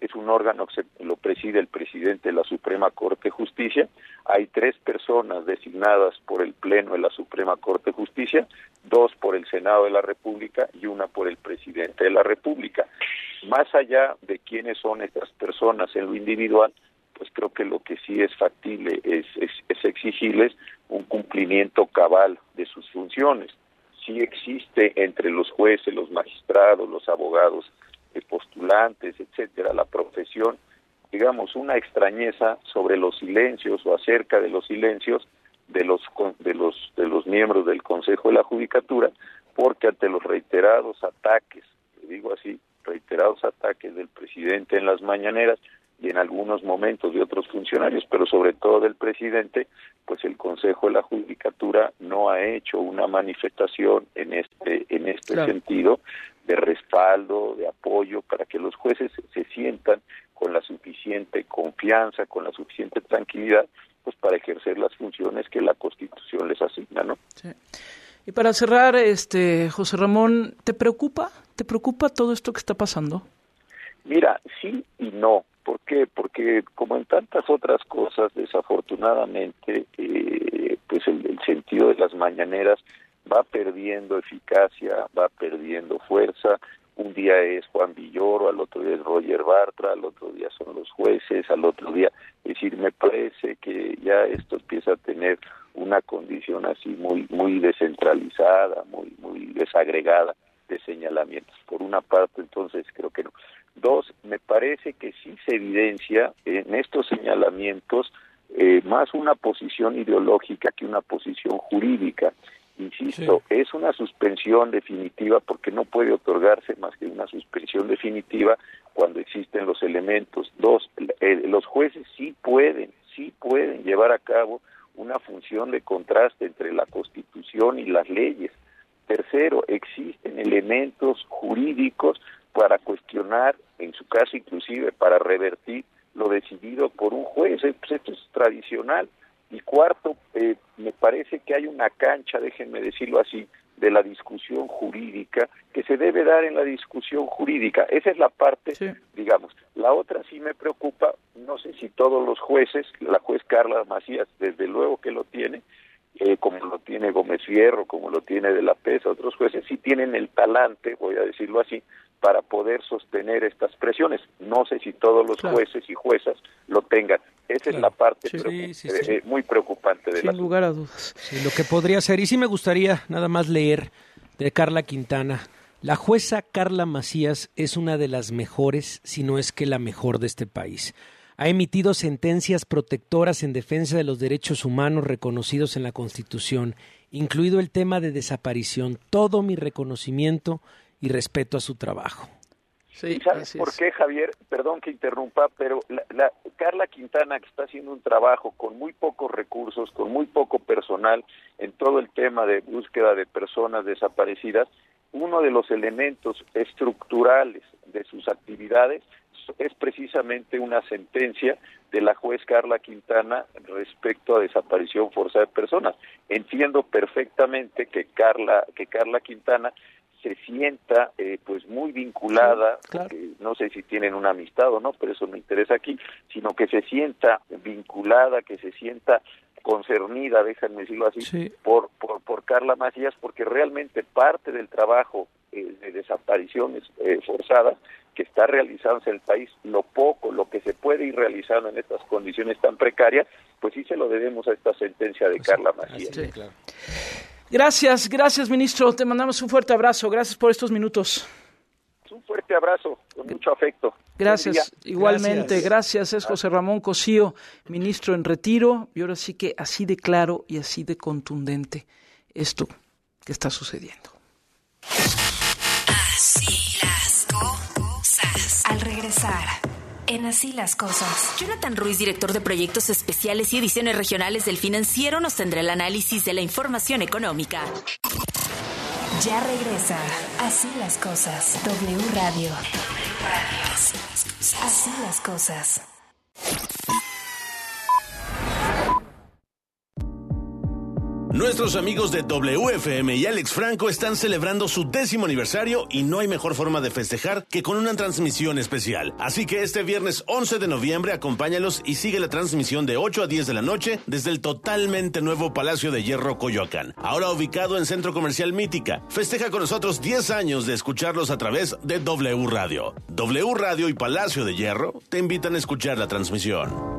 es un órgano que se, lo preside el presidente de la Suprema Corte de Justicia. Hay tres personas designadas por el Pleno de la Suprema Corte de Justicia, dos por el Senado de la República y una por el presidente de la República. Más allá de quiénes son estas personas en lo individual, pues creo que lo que sí es factible es, es, es exigirles un cumplimiento cabal de sus funciones. Sí existe entre los jueces, los magistrados, los abogados, eh, postulantes, etcétera, la profesión, digamos, una extrañeza sobre los silencios o acerca de los silencios de los de los de los miembros del Consejo de la Judicatura, porque ante los reiterados ataques, digo así, reiterados ataques del presidente en las mañaneras y en algunos momentos de otros funcionarios, pero sobre todo del presidente, pues el Consejo de la Judicatura no ha hecho una manifestación en este en este claro. sentido de respaldo, de apoyo, para que los jueces se sientan con la suficiente confianza, con la suficiente tranquilidad, pues para ejercer las funciones que la Constitución les asigna, ¿no? Sí. Y para cerrar, este José Ramón, ¿te preocupa? ¿Te preocupa todo esto que está pasando? Mira, sí y no. ¿Por qué? Porque como en tantas otras cosas, desafortunadamente, eh, pues el, el sentido de las mañaneras va perdiendo eficacia, va perdiendo fuerza. Un día es Juan Villoro, al otro día es Roger Bartra, al otro día son los jueces, al otro día, es decir, me parece que ya esto empieza a tener una condición así muy muy descentralizada, muy muy desagregada de señalamientos. Por una parte, entonces, creo que no. Dos, me parece que sí se evidencia en estos señalamientos eh, más una posición ideológica que una posición jurídica. Insisto, sí. es una suspensión definitiva porque no puede otorgarse más que una suspensión definitiva cuando existen los elementos. Dos, eh, los jueces sí pueden, sí pueden llevar a cabo una función de contraste entre la Constitución y las leyes. Tercero, existen elementos jurídicos para cuestionar, en su caso inclusive para revertir lo decidido por un juez. Pues esto es tradicional. Y cuarto, eh, me parece que hay una cancha, déjenme decirlo así, de la discusión jurídica que se debe dar en la discusión jurídica. Esa es la parte, sí. digamos. La otra sí me preocupa, no sé si todos los jueces, la juez Carla Macías, desde luego que lo tiene, eh, como lo tiene Gómez Fierro, como lo tiene De la Pesa, otros jueces sí tienen el talante, voy a decirlo así, para poder sostener estas presiones. No sé si todos los claro. jueces y juezas lo tengan. Esa claro. es la parte sí, preocup- sí, sí. Eh, muy preocupante de Sin la lugar a dudas. Sí, lo que podría ser. Y sí me gustaría nada más leer de Carla Quintana. La jueza Carla Macías es una de las mejores, si no es que la mejor de este país. Ha emitido sentencias protectoras en defensa de los derechos humanos reconocidos en la Constitución, incluido el tema de desaparición. Todo mi reconocimiento y respeto a su trabajo. Sí, ¿sabes por qué, Javier? Perdón que interrumpa, pero la, la Carla Quintana, que está haciendo un trabajo con muy pocos recursos, con muy poco personal en todo el tema de búsqueda de personas desaparecidas, uno de los elementos estructurales de sus actividades es precisamente una sentencia de la juez Carla Quintana respecto a desaparición forzada de personas. Entiendo perfectamente que Carla, que Carla Quintana se sienta eh, pues muy vinculada, sí, claro. eh, no sé si tienen una amistad o no, pero eso no interesa aquí, sino que se sienta vinculada, que se sienta concernida, déjenme decirlo así, sí. por, por por Carla Macías, porque realmente parte del trabajo eh, de desapariciones eh, forzadas que está realizándose en el país, lo poco, lo que se puede ir realizando en estas condiciones tan precarias, pues sí se lo debemos a esta sentencia de Carla Macías. Sí, claro. Gracias, gracias, ministro. Te mandamos un fuerte abrazo. Gracias por estos minutos. Un fuerte abrazo, con mucho afecto. Gracias, igualmente. Gracias. Gracias. Es José Ramón Cosío, ministro en retiro. Y ahora sí que así de claro y así de contundente esto que está sucediendo. Así las cosas. Al regresar. En Así las Cosas. Jonathan Ruiz, director de proyectos especiales y ediciones regionales del Financiero, nos tendrá el análisis de la información económica. Ya regresa Así las Cosas. W Radio. Así las cosas. Así las cosas. Nuestros amigos de W F M y Alex Franco están celebrando su décimo aniversario y no hay mejor forma de festejar que con una transmisión especial. Así que este viernes once de noviembre acompáñalos y sigue la transmisión de ocho a diez de la noche desde el totalmente nuevo Palacio de Hierro Coyoacán, ahora ubicado en Centro Comercial Mítica. Festeja con nosotros diez años de escucharlos a través de W Radio. W Radio y Palacio de Hierro te invitan a escuchar la transmisión.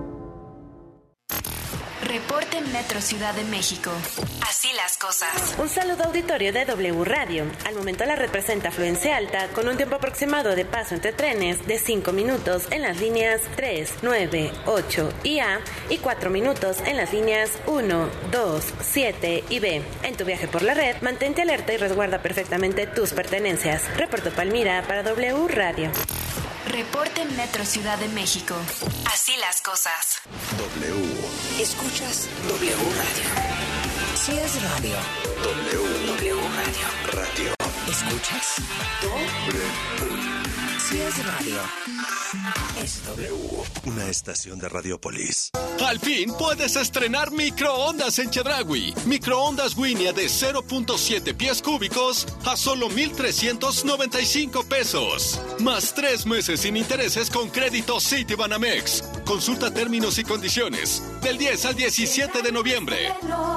Reporte Metro Ciudad de México. Así las cosas. Un saludo auditorio de W Radio. Al momento la red presenta afluencia alta con un tiempo aproximado de paso entre trenes de cinco minutos en las líneas tres, nueve, ocho y A y cuatro minutos en las líneas uno, dos, siete y B. En tu viaje por la red, mantente alerta y resguarda perfectamente tus pertenencias. Reporto Palmira para W Radio. Reporte Metro Ciudad de México. Así las cosas. W. Escuchas W Radio. Si es radio. W. W Radio. Radio. ¿Escuchas? W. Si es radio. Es W. Una estación de Radiopolis. Al fin puedes estrenar microondas en Chedraui. Microondas Winia de cero punto siete pies cúbicos a solo mil trescientos noventa y cinco pesos. Más tres meses sin intereses con crédito Citibanamex. Consulta términos y condiciones. Del diez al diecisiete de noviembre.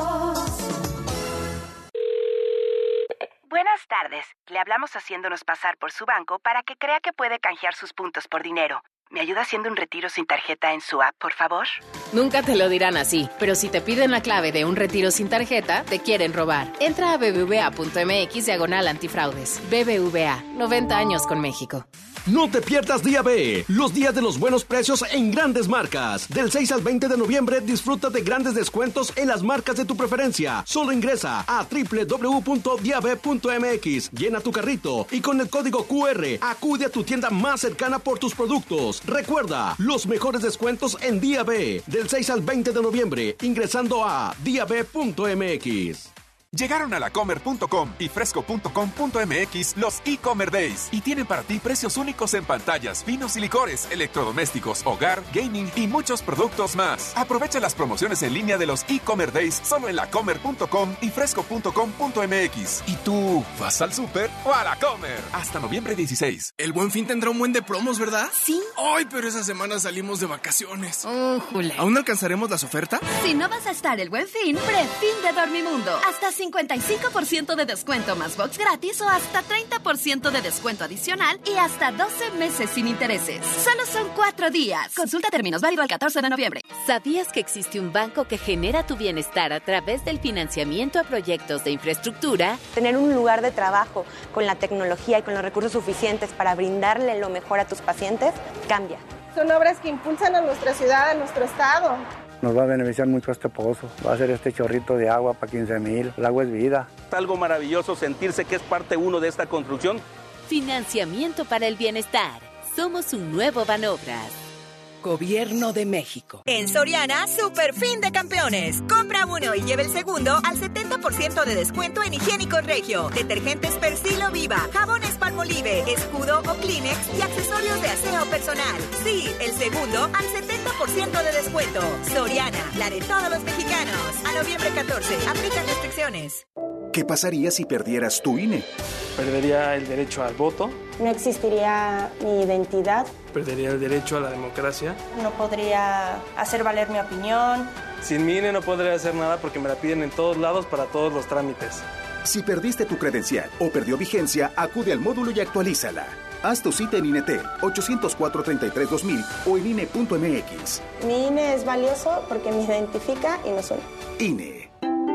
Buenas tardes. Le hablamos haciéndonos pasar por su banco para que crea que puede canjear sus puntos por dinero. ¿Me ayuda haciendo un retiro sin tarjeta en su app, por favor? Nunca te lo dirán así, pero si te piden la clave de un retiro sin tarjeta, te quieren robar. Entra a bbva.mx diagonal antifraudes. B B V A, noventa años con México. No te pierdas Día B, los días de los buenos precios en grandes marcas. Del seis al veinte de noviembre disfruta de grandes descuentos en las marcas de tu preferencia. Solo ingresa a doble u doble u doble u punto diabe punto m x, llena tu carrito y con el código cu erre acude a tu tienda más cercana por tus productos. Recuerda, los mejores descuentos en Día B, del seis al veinte de noviembre, ingresando a diabe punto m x. Llegaron a lacomer punto com y fresco punto com punto m x los e-Comer Days y tienen para ti precios únicos en pantallas, vinos y licores, electrodomésticos, hogar, gaming y muchos productos más. Aprovecha las promociones en línea de los e-Comer Days solo en lacomer punto com y fresco punto com punto m x. ¿Y tú vas al súper o a la Comer? Hasta noviembre dieciséis. El Buen Fin tendrá un buen de promos, ¿verdad? Sí. Ay, pero esa semana salimos de vacaciones. Oh, jule. ¿Aún alcanzaremos las ofertas? Si no vas a estar el Buen Fin, pre-fin de Dormimundo. Hasta cincuenta y cinco por ciento de descuento más box gratis o hasta treinta por ciento de descuento adicional y hasta doce meses sin intereses. Solo son cuatro días. Consulta términos, válido al catorce de noviembre. ¿Sabías que existe un banco que genera tu bienestar a través del financiamiento a proyectos de infraestructura? Tener un lugar de trabajo con la tecnología y con los recursos suficientes para brindarle lo mejor a tus pacientes cambia. Son obras que impulsan a nuestra ciudad, a nuestro estado. Nos va a beneficiar mucho este pozo, va a ser este chorrito de agua para quince mil, el agua es vida. Es algo maravilloso sentirse que es parte uno de esta construcción. Financiamiento para el bienestar. Somos un nuevo Banobras. Gobierno de México. En Soriana, super fin de campeones. Compra uno y lleve el segundo al setenta por ciento de descuento en higiénicos Regio, detergentes Persilo Viva, jabones Palmolive, Escudo o Kleenex y accesorios de aseo personal. Sí, el segundo al setenta por ciento de descuento. Soriana, la de todos los mexicanos. A noviembre catorce, aplican restricciones. ¿Qué pasaría si perdieras tu I N E? Perdería el derecho al voto. No existiría mi identidad. Perdería el derecho a la democracia. No podría hacer valer mi opinión. Sin mi I N E no podría hacer nada porque me la piden en todos lados para todos los trámites. Si perdiste tu credencial o perdió vigencia, acude al módulo y actualízala. Haz tu cita en INETEL ochocientos cuatro, treinta y tres, dos mil o en I N E punto m x. Mi I N E es valioso porque me identifica y nos une. I N E.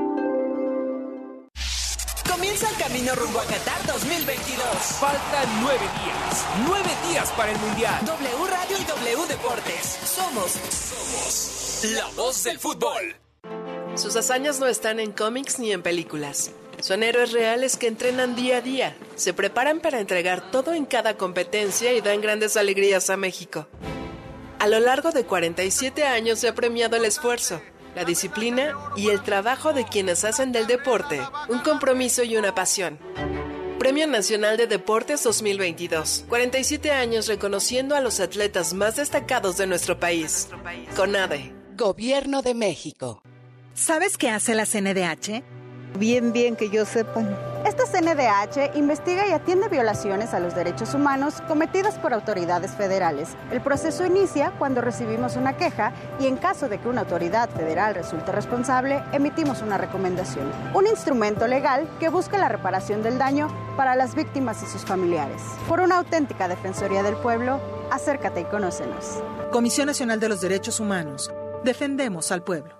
Comienza el camino rumbo a Qatar dos mil veintidós. Faltan nueve días. Nueve días para el Mundial. W Radio y W Deportes. Somos, somos la voz del fútbol. Sus hazañas no están en cómics ni en películas. Son héroes reales que entrenan día a día, se preparan para entregar todo en cada competencia y dan grandes alegrías a México. A lo largo de cuarenta y siete años se ha premiado el esfuerzo, la disciplina y el trabajo de quienes hacen del deporte un compromiso y una pasión. Premio Nacional de Deportes dos mil veintidós. cuarenta y siete años reconociendo a los atletas más destacados de nuestro país. CONADE. Gobierno de México. ¿Sabes qué hace la C N D H? Bien, bien que yo sepa. Esta C N D H investiga y atiende violaciones a los derechos humanos cometidas por autoridades federales. El proceso inicia cuando recibimos una queja y en caso de que una autoridad federal resulte responsable, emitimos una recomendación. Un instrumento legal que busca la reparación del daño para las víctimas y sus familiares. Por una auténtica Defensoría del Pueblo, acércate y conócenos. Comisión Nacional de los Derechos Humanos. Defendemos al pueblo.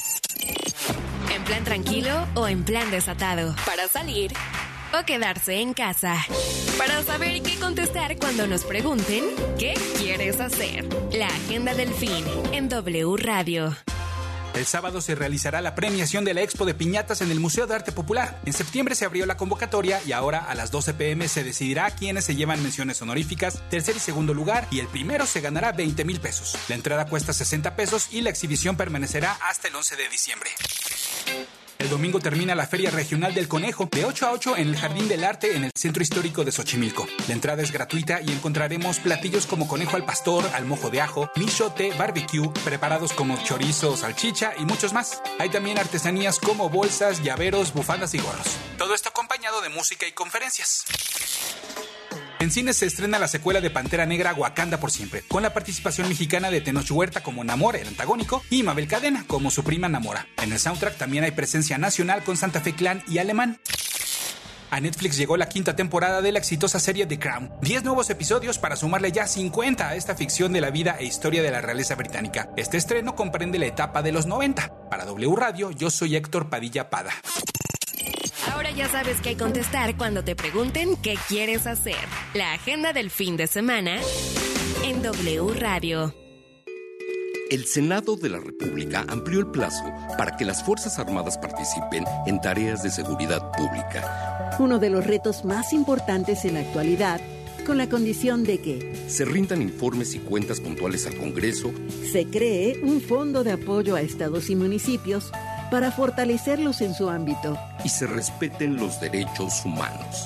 ¿En plan tranquilo o en plan desatado? ¿Para salir o quedarse en casa? Para saber qué contestar cuando nos pregunten ¿qué quieres hacer? La Agenda del Fin en W Radio. El sábado se realizará la premiación de la Expo de Piñatas en el Museo de Arte Popular. En septiembre se abrió la convocatoria y ahora a las doce pm se decidirá quiénes se llevan menciones honoríficas, tercer y segundo lugar, y el primero se ganará veinte mil pesos. La entrada cuesta sesenta pesos y la exhibición permanecerá hasta el once de diciembre. El domingo termina la Feria Regional del Conejo, de ocho a ocho en el Jardín del Arte en el Centro Histórico de Xochimilco. La entrada es gratuita y encontraremos platillos como conejo al pastor, al mojo de ajo, michote, barbecue, preparados como chorizo, salchicha y muchos más. Hay también artesanías como bolsas, llaveros, bufandas y gorros. Todo esto acompañado de música y conferencias. En cines se estrena la secuela de Pantera Negra Wakanda por siempre, con la participación mexicana de Tenoch Huerta como Namor, el antagónico, y Mabel Cadena como su prima Namora. En el soundtrack también hay presencia nacional con Santa Fe Clan y Alemán. A Netflix llegó la quinta temporada de la exitosa serie The Crown. diez nuevos episodios para sumarle ya cincuenta a esta ficción de la vida e historia de la realeza británica. Este estreno comprende la etapa de los noventa. Para W Radio, yo soy Héctor Padilla Pada. Ahora ya sabes qué contestar cuando te pregunten qué quieres hacer. La agenda del fin de semana en W Radio. El Senado de la República amplió el plazo para que las Fuerzas Armadas participen en tareas de seguridad pública. Uno de los retos más importantes en la actualidad, con la condición de que se rindan informes y cuentas puntuales al Congreso, se cree un fondo de apoyo a estados y municipios para fortalecerlos en su ámbito y se respeten los derechos humanos.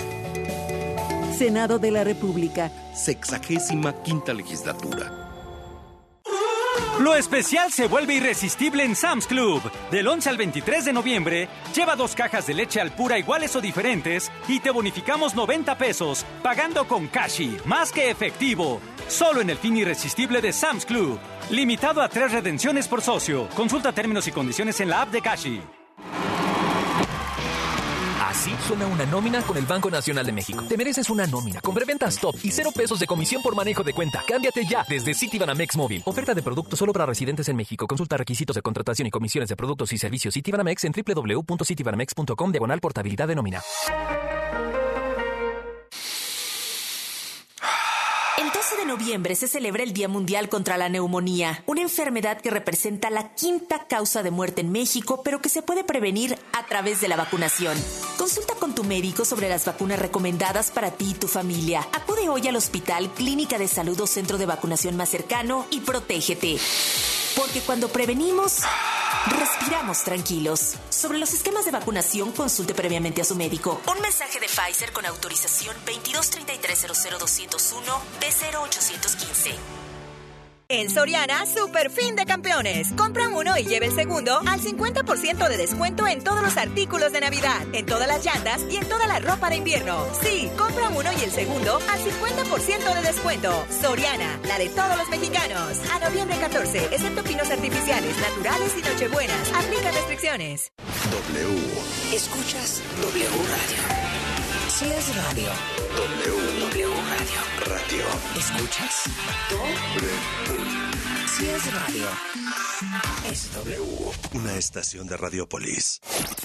Senado de la República, sexagésima quinta legislatura. Lo especial se vuelve irresistible en Sam's Club. Del once al veintitrés de noviembre, lleva dos cajas de leche Alpura iguales o diferentes y te bonificamos noventa pesos, pagando con Cashi, más que efectivo. Solo en el fin irresistible de Sam's Club. Limitado a tres redenciones por socio. Consulta términos y condiciones en la app de Cashi. Así suena una nómina con el Banco Nacional de México. Te mereces una nómina con preventas top y cero pesos de comisión por manejo de cuenta. Cámbiate ya desde Citibanamex Móvil. Oferta de productos solo para residentes en México. Consulta requisitos de contratación y comisiones de productos y servicios Citibanamex en doble u doble u doble u punto citibanamex punto com diagonal portabilidad de nómina. El doce de noviembre se celebra el Día Mundial contra la Neumonía, una enfermedad que representa la quinta causa de muerte en México, pero que se puede prevenir a través de la vacunación. Consulta con tu médico sobre las vacunas recomendadas para ti y tu familia. Acude hoy al hospital, clínica de salud o centro de vacunación más cercano y protégete. Porque cuando prevenimos, respiramos tranquilos. Sobre los esquemas de vacunación, consulte previamente a su médico. Un mensaje de Pfizer con autorización veintidós treinta y tres cero cero doscientos uno B cero ochocientos quince. En Soriana, super fin de campeones. Compra uno y lleve el segundo al cincuenta por ciento de descuento en todos los artículos de Navidad, en todas las llantas y en toda la ropa de invierno. Sí, compra uno y el segundo al cincuenta por ciento de descuento. Soriana, la de todos los mexicanos. A noviembre catorce, excepto pinos artificiales, naturales y nochebuenas. Aplica restricciones. W. Escuchas W Radio. Si es radio. W. W Radio. Radio. ¿Escuchas? W. Si es radio. Es W. Una estación de Radiopolis.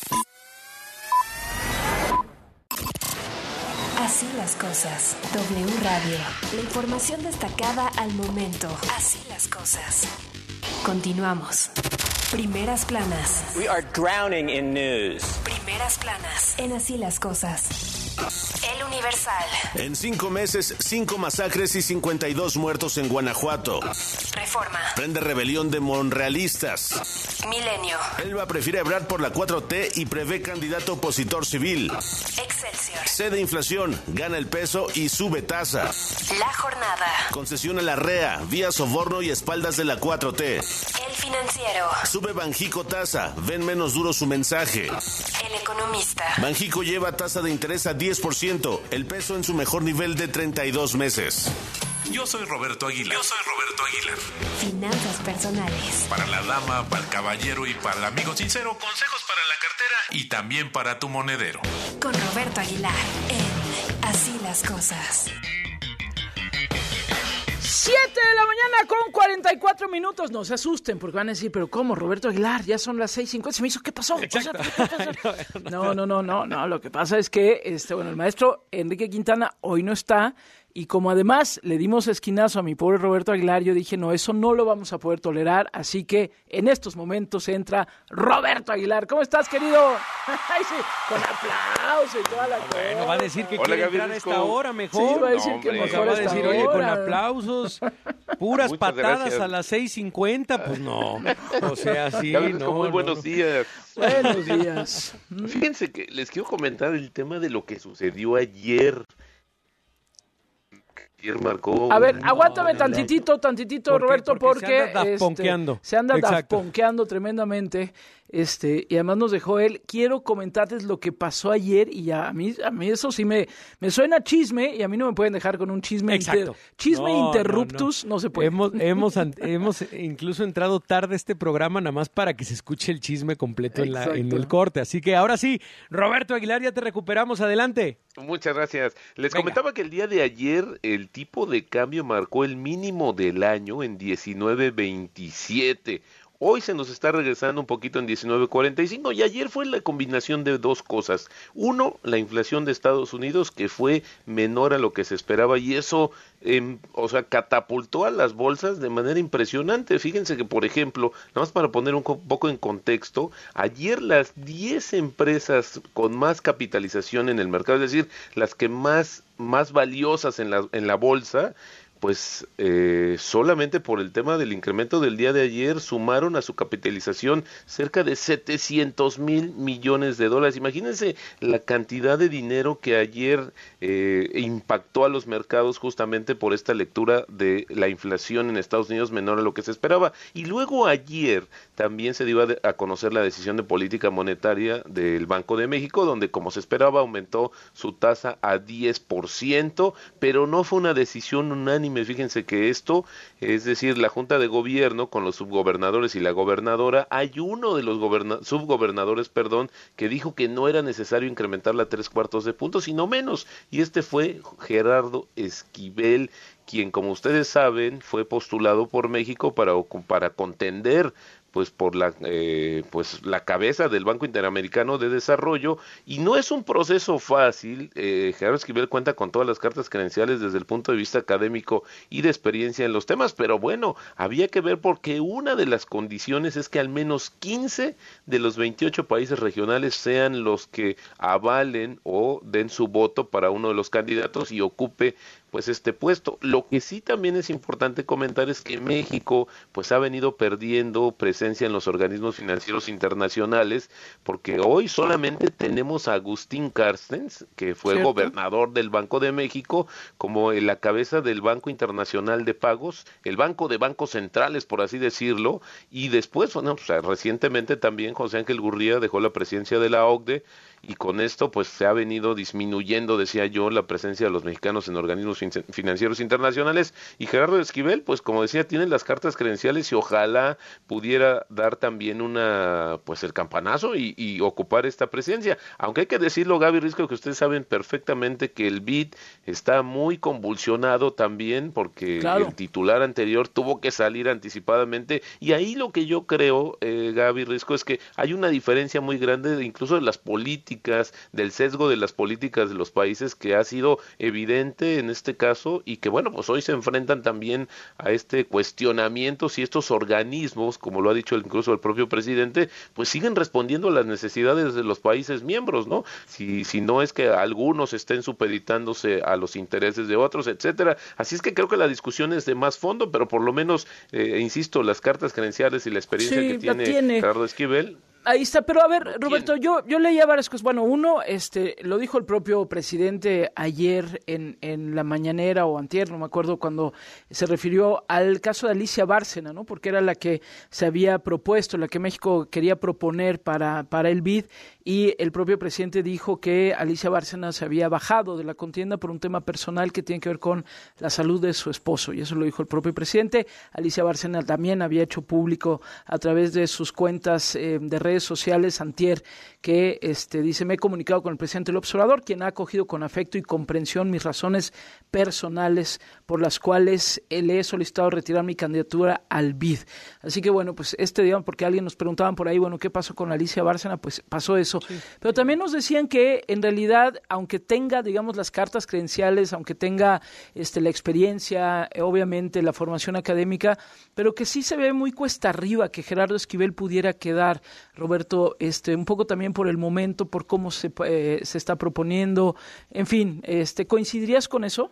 Así las cosas. W Radio. La información destacada al momento. Así las cosas. Continuamos. Primeras planas. We are drowning in news. Primeras planas. En Así las cosas. El Universal. En cinco meses, cinco masacres y cincuenta y dos muertos en Guanajuato. Reforma. Prende rebelión de monrealistas. Milenio. Elba prefiere Ebrard por la cuatro T y prevé candidato opositor civil. Excelsior. Cede inflación, gana el peso y sube tasa. La Jornada. Concesión a la R E A, vía soborno y espaldas de la cuatro T. El Financiero. Sube Banjico tasa, ven menos duro su mensaje. El Economista. Banjico lleva tasa de interés a diez por ciento, el peso en su mejor nivel de treinta y dos meses. Yo soy Roberto Aguilar. Yo soy Roberto Aguilar. Finanzas personales. Para la dama, para el caballero y para el amigo sincero, consejos para la cartera y también para tu monedero. Con Roberto Aguilar en Así las Cosas. siete de la mañana con cuarenta y cuatro minutos. No se asusten porque van a decir, pero ¿cómo, Roberto Aguilar? Ya son las seis cincuenta. Se me hizo, ¿qué pasó? Exacto. No, no, no, no, no. Lo que pasa es que, este, bueno, el maestro Enrique Quintana hoy no está. Y como además le dimos esquinazo a mi pobre Roberto Aguilar, yo dije, no, eso no lo vamos a poder tolerar. Así que en estos momentos entra Roberto Aguilar. ¿Cómo estás, querido? Ay, sí, con aplausos y toda la cosa. Bueno, va a decir que Hola, quiere Gaby entrar a Risco. esta hora mejor. Sí, va a decir No, que hombre. mejor va a esta decir, oye, hora. con aplausos, puras Muchas patadas gracias. a las seis cincuenta, pues no. O sea, sí, Gaby Risco, no, muy no, buenos no. días. Buenos días. Fíjense que les quiero comentar el tema de lo que sucedió ayer. Ayer marcó... A ver, No, aguántame no, tantitito, tantitito, ¿Por qué? Roberto, Porque porque, se anda este, dafponqueando. se anda Exacto. dafponqueando tremendamente, este, y además nos dejó él. Quiero comentarles lo que pasó ayer y a mí, a mí eso sí me, me suena chisme y a mí no me pueden dejar con un chisme, Exacto. inter- chisme No, interruptus, no, no. no se puede. Hemos, hemos, an- hemos incluso entrado tarde a este programa nada más para que se escuche el chisme completo en, la, en Exacto. el corte. Así que ahora sí, Roberto Aguilar, ya te recuperamos. Adelante. Muchas gracias. Les Venga. comentaba que el día de ayer el tipo de cambio marcó el mínimo del año en diecinueve veintisiete. Hoy se nos está regresando un poquito en diecinueve cuarenta y cinco y ayer fue la combinación de dos cosas. Uno, la inflación de Estados Unidos que fue menor a lo que se esperaba y eso, eh, o sea, catapultó a las bolsas de manera impresionante. Fíjense que, por ejemplo, nada más para poner un co- poco en contexto, ayer las diez empresas con más capitalización en el mercado, es decir, las que más, más valiosas en la, en la bolsa, pues eh, solamente por el tema del incremento del día de ayer sumaron a su capitalización cerca de setecientos mil millones de dólares. Imagínense la cantidad de dinero que ayer eh, impactó a los mercados justamente por esta lectura de la inflación en Estados Unidos menor a lo que se esperaba. Y luego ayer también se dio a, de- a conocer la decisión de política monetaria del Banco de México, donde como se esperaba aumentó su tasa a diez por ciento, pero no fue una decisión unánime. Fíjense que esto, es decir, la Junta de Gobierno con los subgobernadores y la gobernadora, hay uno de los goberna- subgobernadores, perdón, que dijo que no era necesario incrementarla a tres cuartos de punto, sino menos, y este fue Gerardo Esquivel, quien, como ustedes saben, fue postulado por México para, ocu- para contender pues por la eh, pues la cabeza del Banco Interamericano de Desarrollo, y no es un proceso fácil. eh, Gerardo Esquivel cuenta con todas las cartas credenciales desde el punto de vista académico y de experiencia en los temas, pero bueno, había que ver porque una de las condiciones es que al menos quince de los veintiocho países regionales sean los que avalen o den su voto para uno de los candidatos y ocupe pues este puesto. Lo que sí también es importante comentar es que México pues ha venido perdiendo presencia en los organismos financieros internacionales, porque hoy solamente tenemos a Agustín Carstens, que fue ¿Cierto? gobernador del Banco de México, como en la cabeza del Banco Internacional de Pagos, el banco de bancos centrales, por así decirlo, y después, bueno, o sea, recientemente también José Ángel Gurría dejó la presidencia de la O C D E, y con esto pues se ha venido disminuyendo, decía yo, la presencia de los mexicanos en organismos fin- financieros internacionales, y Gerardo Esquivel, pues como decía, tiene las cartas credenciales y ojalá pudiera dar también una, pues el campanazo y, y ocupar esta presidencia, aunque hay que decirlo, Gaby Risco, que ustedes saben perfectamente que el B I D está muy convulsionado también, porque Claro. el titular anterior tuvo que salir anticipadamente, y ahí lo que yo creo, eh, Gaby Risco, es que hay una diferencia muy grande de, incluso de las políticas políticas, del sesgo de las políticas de los países que ha sido evidente en este caso y que bueno, pues hoy se enfrentan también a este cuestionamiento si estos organismos, como lo ha dicho incluso el propio presidente, pues siguen respondiendo a las necesidades de los países miembros, ¿no? Si, si no es que algunos estén supeditándose a los intereses de otros, etcétera. Así es que creo que la discusión es de más fondo, pero por lo menos, eh, insisto, las cartas credenciales y la experiencia sí, que tiene, tiene Gerardo Esquivel. Ahí está, pero a ver, Roberto, yo yo leía varias cosas. Bueno, uno, este, lo dijo el propio presidente ayer en, en la mañanera o antier, no me acuerdo, cuando se refirió al caso de Alicia Bárcena, ¿no? Porque era la que se había propuesto, la que México quería proponer para, para el B I D, y el propio presidente dijo que Alicia Bárcena se había bajado de la contienda por un tema personal que tiene que ver con la salud de su esposo, y eso lo dijo el propio presidente. Alicia Bárcena también había hecho público a través de sus cuentas eh, de redes sociales antier que este dice: me he comunicado con el presidente López Obrador, quien ha acogido con afecto y comprensión mis razones personales por las cuales le he solicitado retirar mi candidatura al B I D. Así que bueno, pues este digamos, porque alguien nos preguntaban por ahí, bueno, ¿qué pasó con Alicia Bárcena? Pues pasó eso. Sí. Pero también nos decían que en realidad, aunque tenga, digamos, las cartas credenciales, aunque tenga este la experiencia, obviamente la formación académica, pero que sí se ve muy cuesta arriba que Gerardo Esquivel pudiera quedar, Roberto, este un poco también por el momento, por cómo se, eh, se está proponiendo, en fin, este ¿coincidirías con eso?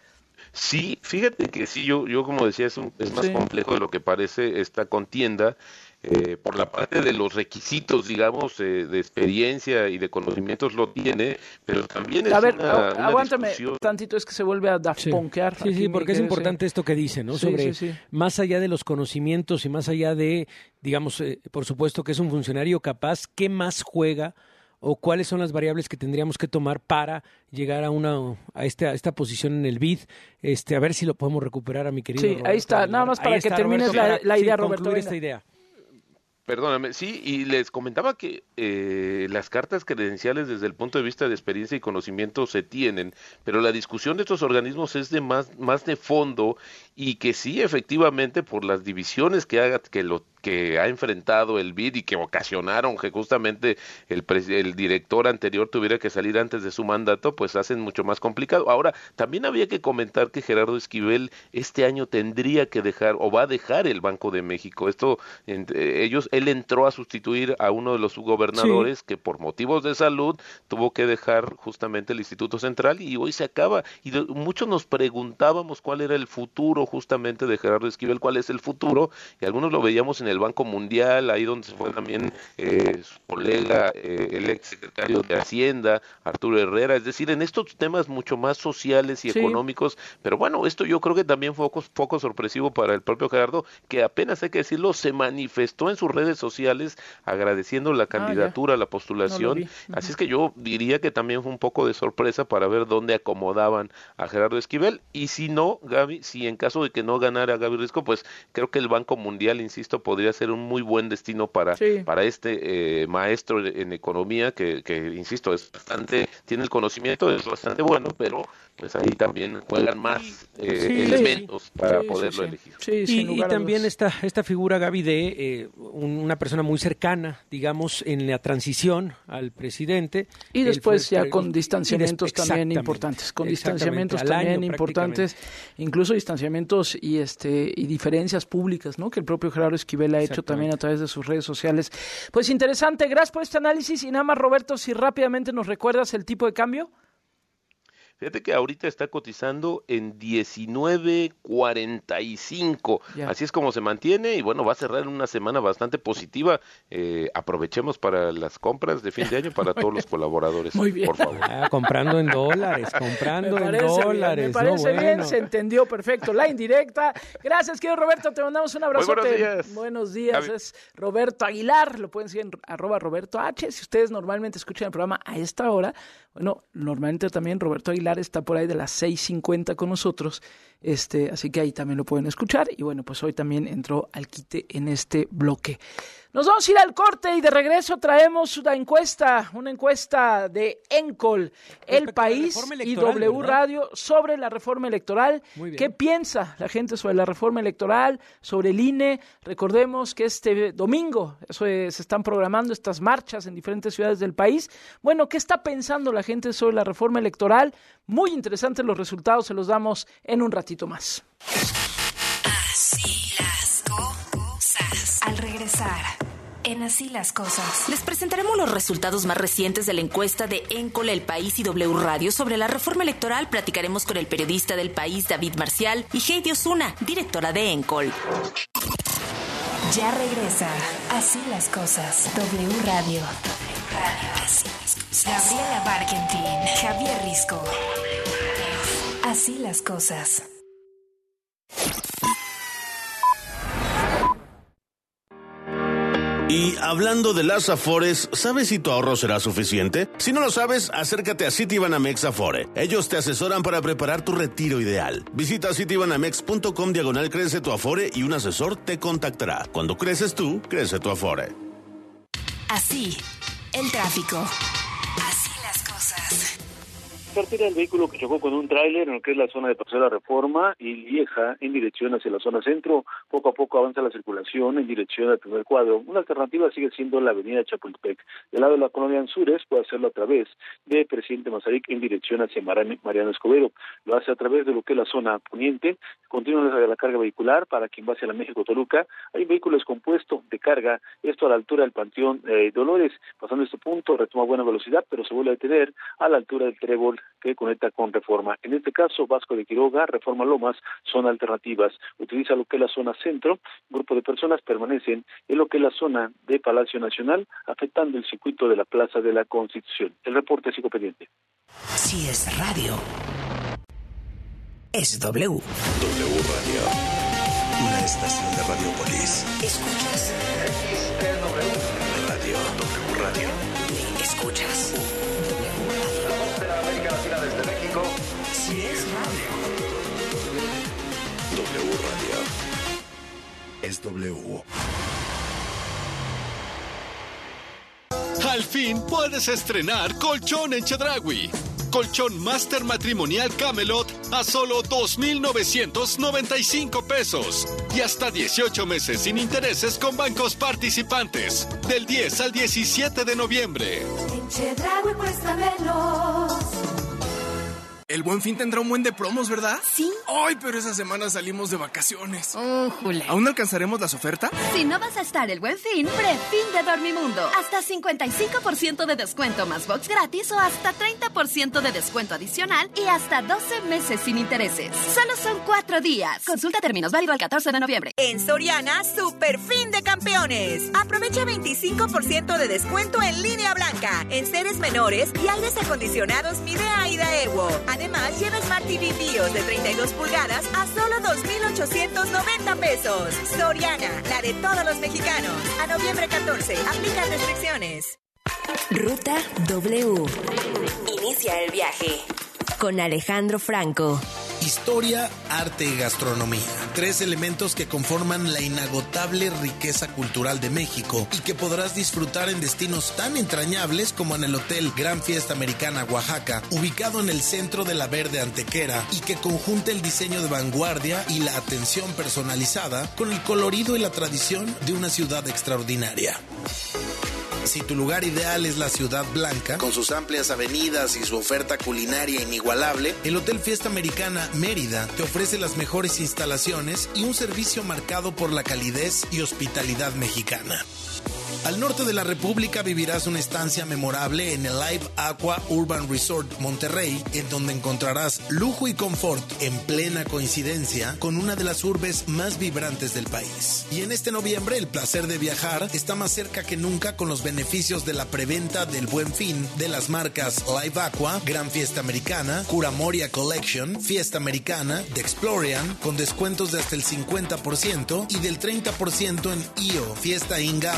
Sí, fíjate que sí, yo, yo como decía, es, un, es más sí. complejo de lo que parece esta contienda. Eh, por la parte de los requisitos, digamos, eh, de experiencia y de conocimientos lo tiene, pero también es a ver, una, a, una aguántame discusión. Tantito, es que se vuelve a dafonquear. Sí, sí, sí porque es importante esto que dice, ¿no? Sí, Sobre, sí, sí. más allá de los conocimientos y más allá de, digamos, eh, por supuesto que es un funcionario capaz, ¿qué más juega? ¿O cuáles son las variables que tendríamos que tomar para llegar a una a esta, a esta posición en el B I D? Este, a ver si lo podemos recuperar a mi querido Sí, Roberto. ahí está, nada más para ahí que está, termines Roberto, la, para, la idea, sí, Roberto. esta idea. Perdóname, sí, y les comentaba que eh, las cartas credenciales desde el punto de vista de experiencia y conocimiento se tienen, pero la discusión de estos organismos es de más, más de fondo y que sí, efectivamente, por las divisiones que haga, que lo que ha enfrentado el B I D y que ocasionaron que justamente el, el director anterior tuviera que salir antes de su mandato, pues hacen mucho más complicado. Ahora, también había que comentar que Gerardo Esquivel este año tendría que dejar o va a dejar el Banco de México. Esto, entre ellos, él entró a sustituir a uno de los subgobernadores sí. que por motivos de salud tuvo que dejar justamente el Instituto Central y hoy se acaba. Y de, muchos nos preguntábamos cuál era el futuro justamente de Gerardo Esquivel, cuál es el futuro, y algunos lo veíamos en el Banco Mundial, ahí donde se fue también eh, su colega, eh, el ex secretario de Hacienda, Arturo Herrera, es decir, en estos temas mucho más sociales y sí. económicos, pero bueno, esto yo creo que también fue poco, poco sorpresivo para el propio Gerardo, que apenas hay que decirlo, se manifestó en sus redes sociales agradeciendo la candidatura, ah, la postulación, no uh-huh. así es que yo diría que también fue un poco de sorpresa para ver dónde acomodaban a Gerardo Esquivel, y si no, Gaby, si en caso de que no ganara Gaby Risco, pues creo que el Banco Mundial, insisto, podría ser un muy buen destino para, sí. para este eh, maestro en economía que, que, insisto, es bastante, tiene el conocimiento, es bastante bueno, pero pues ahí también juegan más eh, sí, elementos sí. para sí, poderlo sí, elegir. Sí, y, y también esta, esta figura, Gaby, de eh, un, una persona muy cercana, digamos, en la transición al presidente. Y después fue, ya con distanciamientos también importantes, con distanciamientos también importantes, incluso distanciamientos y este y diferencias públicas, ¿no? Que el propio Gerardo Esquivel ha hecho también a través de sus redes sociales. Pues interesante, gracias por este análisis. Y nada más, Roberto, si rápidamente nos recuerdas el tipo de cambio. Fíjate que ahorita está cotizando en diecinueve cuarenta y cinco, yeah. así es como se mantiene y bueno, va a cerrar una semana bastante positiva. Eh, aprovechemos para las compras de fin de año para todos los colaboradores, Muy bien. por favor. Ah, comprando en dólares, comprando me en parece dólares. Bien, me parece no, bien, bueno. se entendió perfecto, la indirecta. Gracias, querido Roberto, te mandamos un abrazote. Muy buenos días. Buenos días, es Roberto Aguilar, lo pueden seguir en arroba Roberto H. Si ustedes normalmente escuchan el programa a esta hora, bueno, normalmente también Roberto Aguilar está por ahí de las seis cincuenta con nosotros, este, así que ahí también lo pueden escuchar y bueno, pues hoy también entró al quite en este bloque. Nos vamos a ir al corte y de regreso traemos una encuesta, una encuesta de Encol, El País y W ¿verdad? Radio sobre la reforma electoral. ¿Qué piensa la gente sobre la reforma electoral, sobre el I N E? Recordemos que este domingo eso es, se están programando estas marchas en diferentes ciudades del país. Bueno, ¿qué está pensando la gente sobre la reforma electoral? Muy interesantes los resultados, se los damos en un ratito más. Así las cosas. Al regresar, en Así las cosas, les presentaremos los resultados más recientes de la encuesta de Encol, El País y W Radio sobre la reforma electoral. Platicaremos con el periodista del País, David Marcial, y Heidi Osuna, directora de Encol. Ya regresa Así las cosas, W Radio. Radio. Así las cosas. Gabriela Barkentin, Javier Risco. Así las cosas. Y hablando de las Afores, ¿sabes si tu ahorro será suficiente? Si no lo sabes, acércate a Citibanamex Afore. Ellos te asesoran para preparar tu retiro ideal. Visita citibanamex punto com diagonal crece tu Afore y un asesor te contactará. Cuando creces tú, crece tu Afore. Así, el tráfico. Así las cosas. Cartera el vehículo que chocó con un tráiler en lo que es la zona de Paseo de la Reforma y Lieja en dirección hacia la zona centro. Poco a poco avanza la circulación en dirección al primer cuadro. Una alternativa sigue siendo la avenida Chapultepec. Del lado de la colonia Anzures puede hacerlo a través de Presidente Mazarik en dirección hacia Mariano Escobedo. Lo hace a través de lo que es la zona poniente. Continúa la carga vehicular para quien va hacia la México-Toluca. Hay un vehículo descompuesto de carga, esto a la altura del Panteón eh, Dolores. Pasando este punto retoma buena velocidad, pero se vuelve a detener a la altura del Trébol que conecta con Reforma. En este caso, Vasco de Quiroga, Reforma Lomas, son alternativas. Utiliza lo que es la zona centro. Un grupo de personas permanecen en lo que es la zona de Palacio Nacional, afectando el circuito de la Plaza de la Constitución. El reporte sigo pendiente. Si es radio, es W. W Radio, una estación de Radiopolis. ¿Escuchas? Radio, W Radio. ¿Escuchas? Desde México, si es radio. W Radio es W. Al fin puedes estrenar colchón en Chedraui. Colchón Master Matrimonial Camelot a solo dos mil novecientos noventa y cinco pesos y hasta dieciocho meses sin intereses con bancos participantes del diez al diecisiete de noviembre. En Chedraui cuesta menos. El Buen Fin tendrá un buen de promos, ¿verdad? Sí. Ay, pero esa semana salimos de vacaciones. ¡Újule! ¿Aún alcanzaremos las ofertas? Si no vas a estar el Buen Fin, prefin de Dormimundo. Hasta cincuenta y cinco por ciento de descuento más box gratis o hasta treinta por ciento de descuento adicional y hasta doce meses sin intereses. Solo son cuatro días. Consulta términos, válido al catorce de noviembre. En Soriana, super fin de campeones. Aprovecha veinticinco por ciento de descuento en línea blanca, en seres menores y aires acondicionados Midea y Daewoo. Además, lleva Smart T V BIOS de treinta y dos pulgadas a solo dos mil ochocientos noventa pesos. Soriana, la de todos los mexicanos. A noviembre catorce, aplican restricciones. Ruta W. Inicia el viaje con Alejandro Franco. Historia, arte y gastronomía. Tres elementos que conforman la inagotable riqueza cultural de México y que podrás disfrutar en destinos tan entrañables como en el Hotel Gran Fiesta Americana Oaxaca, ubicado en el centro de la Verde Antequera y que conjunta el diseño de vanguardia y la atención personalizada con el colorido y la tradición de una ciudad extraordinaria. Si tu lugar ideal es la Ciudad Blanca, con sus amplias avenidas y su oferta culinaria inigualable, el Hotel Fiesta Americana Mérida te ofrece las mejores instalaciones y un servicio marcado por la calidez y hospitalidad mexicana. Al norte de la República vivirás una estancia memorable en el Live Aqua Urban Resort Monterrey, en donde encontrarás lujo y confort en plena coincidencia con una de las urbes más vibrantes del país. Y en este noviembre el placer de viajar está más cerca que nunca con los beneficios de la preventa del Buen Fin de las marcas Live Aqua, Gran Fiesta Americana, Curamoria Collection, Fiesta Americana, The Explorian, con descuentos de hasta el cincuenta por ciento y del treinta por ciento en I O, Fiesta In Gama y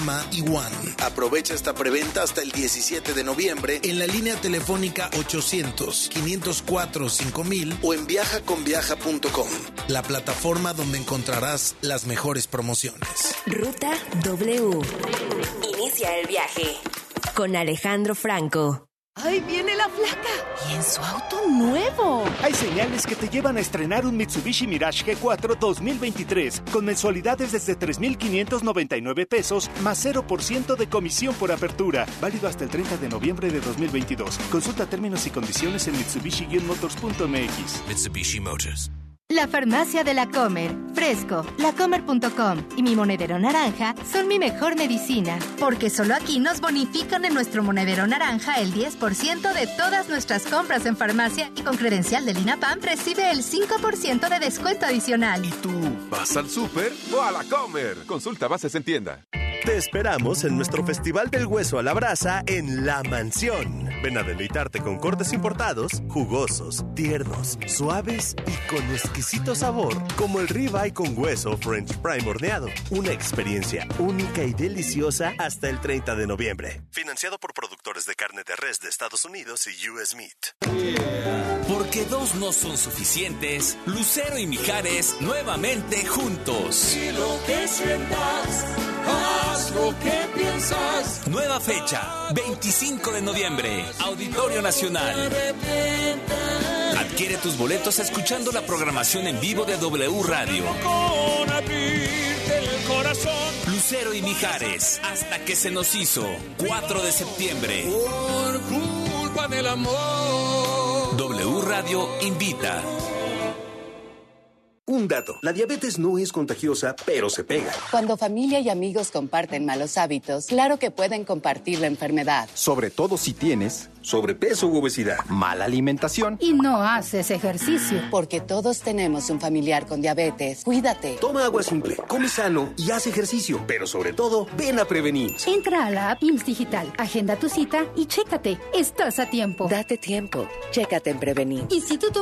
One. Aprovecha esta preventa hasta el diecisiete de noviembre en la línea telefónica ochocientos, quinientos cuatro, cinco mil o en viaja con viaja punto com, la plataforma donde encontrarás las mejores promociones. Ruta W. Inicia el viaje con Alejandro Franco. ¡Ahí viene la flaca! ¡Y en su auto nuevo! Hay señales que te llevan a estrenar un Mitsubishi Mirage G cuatro dos mil veintitrés con mensualidades desde tres mil quinientos noventa y nueve pesos más cero por ciento de comisión por apertura. Válido hasta el treinta de noviembre de dos mil veintidós. Consulta términos y condiciones en mitsubishi motors punto m x. Mitsubishi Motors. La farmacia de La Comer, Fresco, lacomer punto com y mi monedero naranja son mi mejor medicina, porque solo aquí nos bonifican en nuestro monedero naranja el diez por ciento de todas nuestras compras en farmacia y con credencial del INAPAM recibe el cinco por ciento de descuento adicional. ¿Y tú vas al súper o a La Comer? Consulta bases en tienda. Te esperamos en nuestro Festival del Hueso a la Brasa en La Mansión. Ven a deleitarte con cortes importados, jugosos, tiernos, suaves y con exquisito sabor, como el ribeye con hueso French Prime horneado. Una experiencia única y deliciosa hasta el treinta de noviembre. Financiado por productores de carne de res de Estados Unidos y U S Meat. Yeah. Porque dos no son suficientes, Lucero y Mijares nuevamente juntos. Y lo que sientas, haz lo que piensas. Nueva fecha, veinticinco de noviembre, Auditorio Nacional. Adquiere tus boletos escuchando la programación en vivo de W Radio. Con abrirte el corazón. Lucero y Mijares, hasta que se nos hizo, cuatro de septiembre. Por culpa del amor. W Radio invita. Un dato, la diabetes no es contagiosa, pero se pega. Cuando familia y amigos comparten malos hábitos, claro que pueden compartir la enfermedad. Sobre todo si tienes sobrepeso u obesidad, mala alimentación y no haces ejercicio. Porque todos tenemos un familiar con diabetes. Cuídate. Toma agua simple, come sano y haz ejercicio. Pero sobre todo, ven a prevenir. Entra a la app I M S S Digital, agenda tu cita y chécate. Estás a tiempo. Date tiempo. Chécate en Prevenir. Y si tú